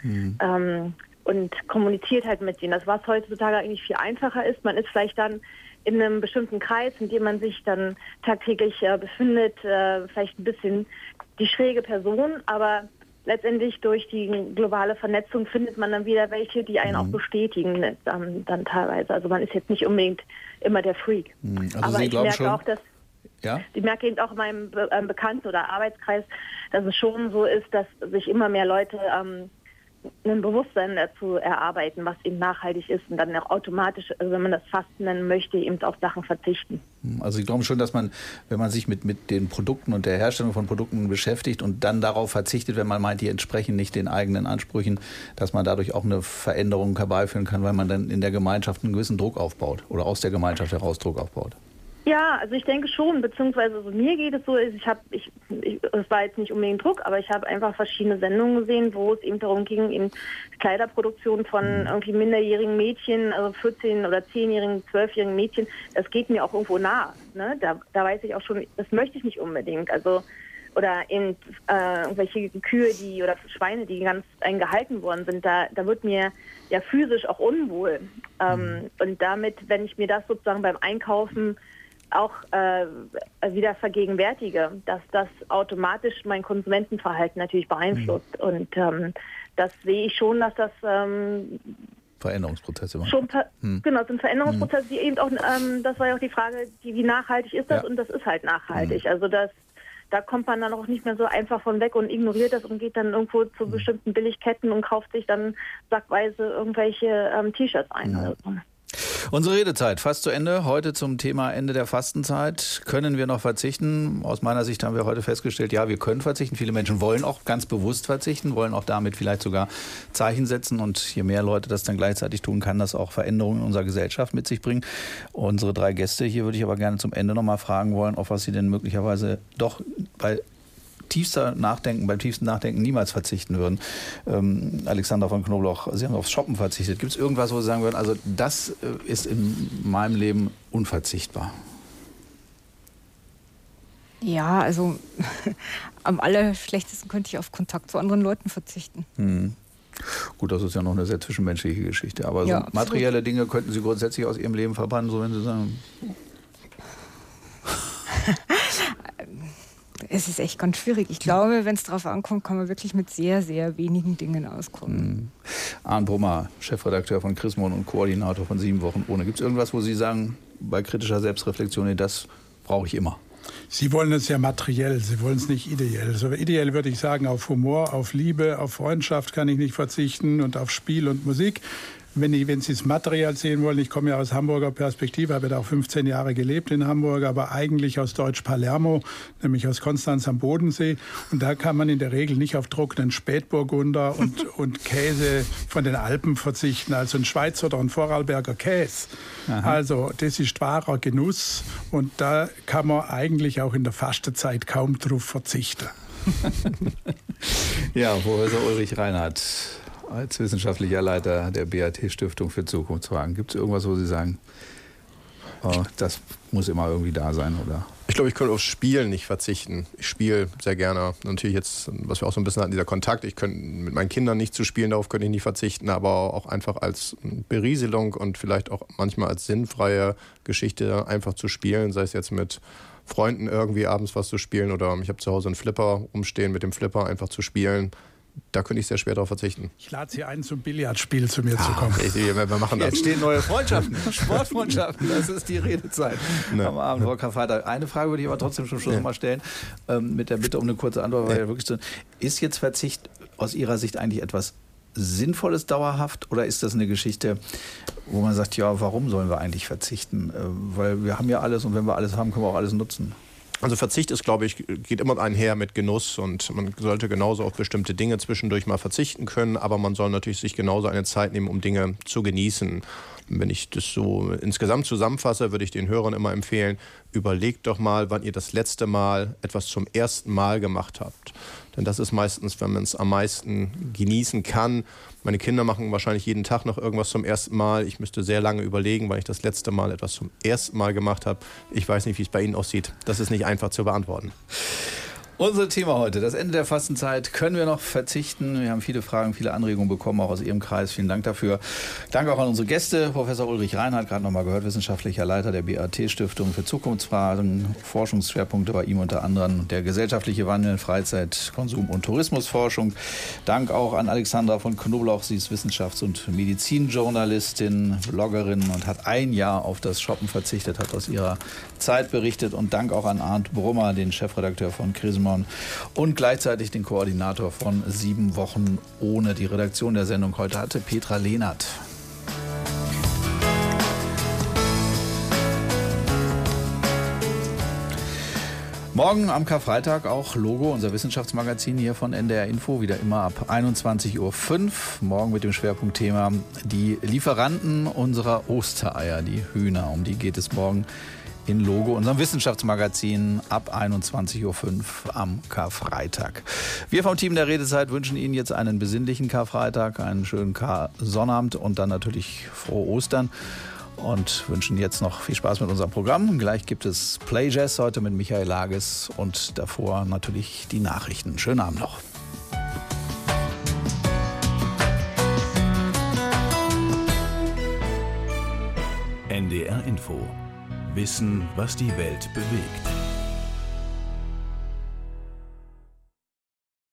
und kommuniziert halt mit denen. Das, was heutzutage eigentlich viel einfacher ist. Man ist vielleicht dann in einem bestimmten Kreis, in dem man sich dann tagtäglich befindet, vielleicht ein bisschen die schräge Person, aber letztendlich durch die globale Vernetzung findet man dann wieder welche, die einen auch bestätigen dann teilweise. Also man ist jetzt nicht unbedingt immer der Freak. Also aber Sie ich glauben merke schon, auch, dass ich merke eben auch in meinem Bekannten- oder Arbeitskreis, dass es schon so ist, dass sich immer mehr Leute ein Bewusstsein dazu erarbeiten, was eben nachhaltig ist und dann auch automatisch, also wenn man das Fasten nennen möchte, eben auf Sachen verzichten. Also ich glaube schon, dass man, wenn man sich mit den Produkten und der Herstellung von Produkten beschäftigt und dann darauf verzichtet, wenn man meint, die entsprechen nicht den eigenen Ansprüchen, dass man dadurch auch eine Veränderung herbeiführen kann, weil man dann in der Gemeinschaft einen gewissen Druck aufbaut oder aus der Gemeinschaft heraus Druck aufbaut. Ja, also ich denke schon, beziehungsweise also mir geht es so, es war jetzt nicht unbedingt Druck, aber ich habe einfach verschiedene Sendungen gesehen, wo es eben darum ging, eben Kleiderproduktion von irgendwie minderjährigen Mädchen, also 14- oder 10-jährigen, 12-jährigen Mädchen, das geht mir auch irgendwo nah. Ne? Da weiß ich auch schon, das möchte ich nicht unbedingt. Also oder eben irgendwelche Kühe, oder Schweine, die ganz eng gehalten worden sind, da wird mir ja physisch auch unwohl. Und damit, wenn ich mir das sozusagen beim Einkaufen auch wieder vergegenwärtige, dass das automatisch mein Konsumentenverhalten natürlich beeinflusst. Und das sehe ich schon, dass das Veränderungsprozesse machen. Schon genau, sind Veränderungsprozesse, die eben auch, das war ja auch die Frage, wie nachhaltig ist das? Und das ist halt nachhaltig. Also da kommt man dann auch nicht mehr so einfach von weg und ignoriert das und geht dann irgendwo zu bestimmten Billigketten und kauft sich dann sackweise irgendwelche T-Shirts ein. Oder so. Unsere Redezeit fast zu Ende. Heute zum Thema Ende der Fastenzeit. Können wir noch verzichten? Aus meiner Sicht haben wir heute festgestellt, ja, wir können verzichten. Viele Menschen wollen auch ganz bewusst verzichten, wollen auch damit vielleicht sogar Zeichen setzen. Und je mehr Leute das dann gleichzeitig tun, kann das auch Veränderungen in unserer Gesellschaft mit sich bringen. Unsere 3 Gäste hier würde ich aber gerne zum Ende noch mal fragen wollen, auf was sie denn möglicherweise doch beim tiefsten Nachdenken niemals verzichten würden. Alexander von Knobloch, Sie haben aufs Shoppen verzichtet. Gibt es irgendwas, wo Sie sagen würden, also das ist in meinem Leben unverzichtbar? Ja, also am allerschlechtesten könnte ich auf Kontakt zu anderen Leuten verzichten. Gut, das ist ja noch eine sehr zwischenmenschliche Geschichte. Aber ja, so materielle Dinge könnten Sie grundsätzlich aus Ihrem Leben verbannen, so wenn Sie sagen... Es ist echt ganz schwierig. Ich glaube, wenn es darauf ankommt, kann man wirklich mit sehr, sehr wenigen Dingen auskommen. Arndt Brummer, Chefredakteur von Chrismon und Koordinator von 7 Wochen ohne. Gibt es irgendwas, wo Sie sagen, bei kritischer Selbstreflexion, das brauche ich immer? Sie wollen es ja materiell, Sie wollen es nicht ideell. Also ideell würde ich sagen, auf Humor, auf Liebe, auf Freundschaft kann ich nicht verzichten und auf Spiel und Musik. Wenn Sie es materiell sehen wollen, ich komme ja aus Hamburger Perspektive, habe da auch 15 Jahre gelebt in Hamburg, aber eigentlich aus Deutsch-Palermo, nämlich aus Konstanz am Bodensee. Und da kann man in der Regel nicht auf trockenen Spätburgunder und Käse von den Alpen verzichten, also ein Schweizer oder ein Vorarlberger Käse. Aha. Also das ist wahrer Genuss und da kann man eigentlich auch in der Fastenzeit kaum drauf verzichten. Ja, Professor Ulrich Reinhardt, als wissenschaftlicher Leiter der BAT-Stiftung für Zukunftsfragen. Gibt es irgendwas, wo Sie sagen, das muss immer irgendwie da sein? Oder? Ich glaube, ich könnte aufs Spielen nicht verzichten. Ich spiele sehr gerne. Natürlich jetzt, was wir auch so ein bisschen hatten, dieser Kontakt. Ich könnte mit meinen Kindern nicht zu spielen, darauf könnte ich nicht verzichten, aber auch einfach als Berieselung und vielleicht auch manchmal als sinnfreie Geschichte einfach zu spielen, sei es jetzt mit Freunden irgendwie abends was zu spielen oder ich habe zu Hause einen Flipper rumstehen, mit dem Flipper einfach zu spielen. Da könnte ich sehr schwer darauf verzichten. Ich lade Sie ein, zum Billardspiel zu mir zu kommen. Wir machen das. Jetzt stehen neue Freundschaften, Sportfreundschaften, das ist die Redezeit am Abend vor Karfreitag. Eine Frage würde ich aber trotzdem schon noch mal stellen, mit der Bitte um eine kurze Antwort, weil ja wirklich so, ist jetzt Verzicht aus Ihrer Sicht eigentlich etwas Sinnvolles dauerhaft oder ist das eine Geschichte, wo man sagt, ja, warum sollen wir eigentlich verzichten? Weil wir haben ja alles und wenn wir alles haben, können wir auch alles nutzen. Also Verzicht ist, glaube ich, geht immer einher mit Genuss und man sollte genauso auf bestimmte Dinge zwischendurch mal verzichten können, aber man soll natürlich sich genauso eine Zeit nehmen, um Dinge zu genießen. Wenn ich das so insgesamt zusammenfasse, würde ich den Hörern immer empfehlen, überlegt doch mal, wann ihr das letzte Mal etwas zum ersten Mal gemacht habt. Denn das ist meistens, wenn man es am meisten genießen kann. Meine Kinder machen wahrscheinlich jeden Tag noch irgendwas zum ersten Mal. Ich müsste sehr lange überlegen, weil ich das letzte Mal etwas zum ersten Mal gemacht habe. Ich weiß nicht, wie es bei Ihnen aussieht. Das ist nicht einfach zu beantworten. Unser Thema heute, das Ende der Fastenzeit. Können wir noch verzichten? Wir haben viele Fragen, viele Anregungen bekommen, auch aus Ihrem Kreis. Vielen Dank dafür. Danke auch an unsere Gäste. Professor Ulrich Reinhardt, gerade noch mal gehört, wissenschaftlicher Leiter der BAT-Stiftung für Zukunftsfragen. Forschungsschwerpunkte bei ihm unter anderem der gesellschaftliche Wandel, Freizeit, Konsum und Tourismusforschung. Dank auch an Alexandra von Knoblauch. Sie ist Wissenschafts- und Medizinjournalistin, Bloggerin und hat ein Jahr auf das Shoppen verzichtet, hat aus ihrer Zeit berichtet. Und Dank auch an Arndt Brummer, den Chefredakteur von Krisemon und gleichzeitig den Koordinator von 7 Wochen ohne. Die Redaktion der Sendung heute hatte Petra Lehnert. Morgen am Karfreitag auch Logo, unser Wissenschaftsmagazin hier von NDR Info, wieder immer ab 21.05 Uhr. Morgen mit dem Schwerpunktthema die Lieferanten unserer Ostereier, die Hühner. Um die geht es morgen in Logo, unserem Wissenschaftsmagazin, ab 21.05 Uhr am Karfreitag. Wir vom Team der Redezeit wünschen Ihnen jetzt einen besinnlichen Karfreitag, einen schönen Sonnabend und dann natürlich frohe Ostern und wünschen jetzt noch viel Spaß mit unserem Programm. Gleich gibt es Play Jazz heute mit Michael Lages und davor natürlich die Nachrichten. Schönen Abend noch. NDR Info. Wissen, was die Welt bewegt.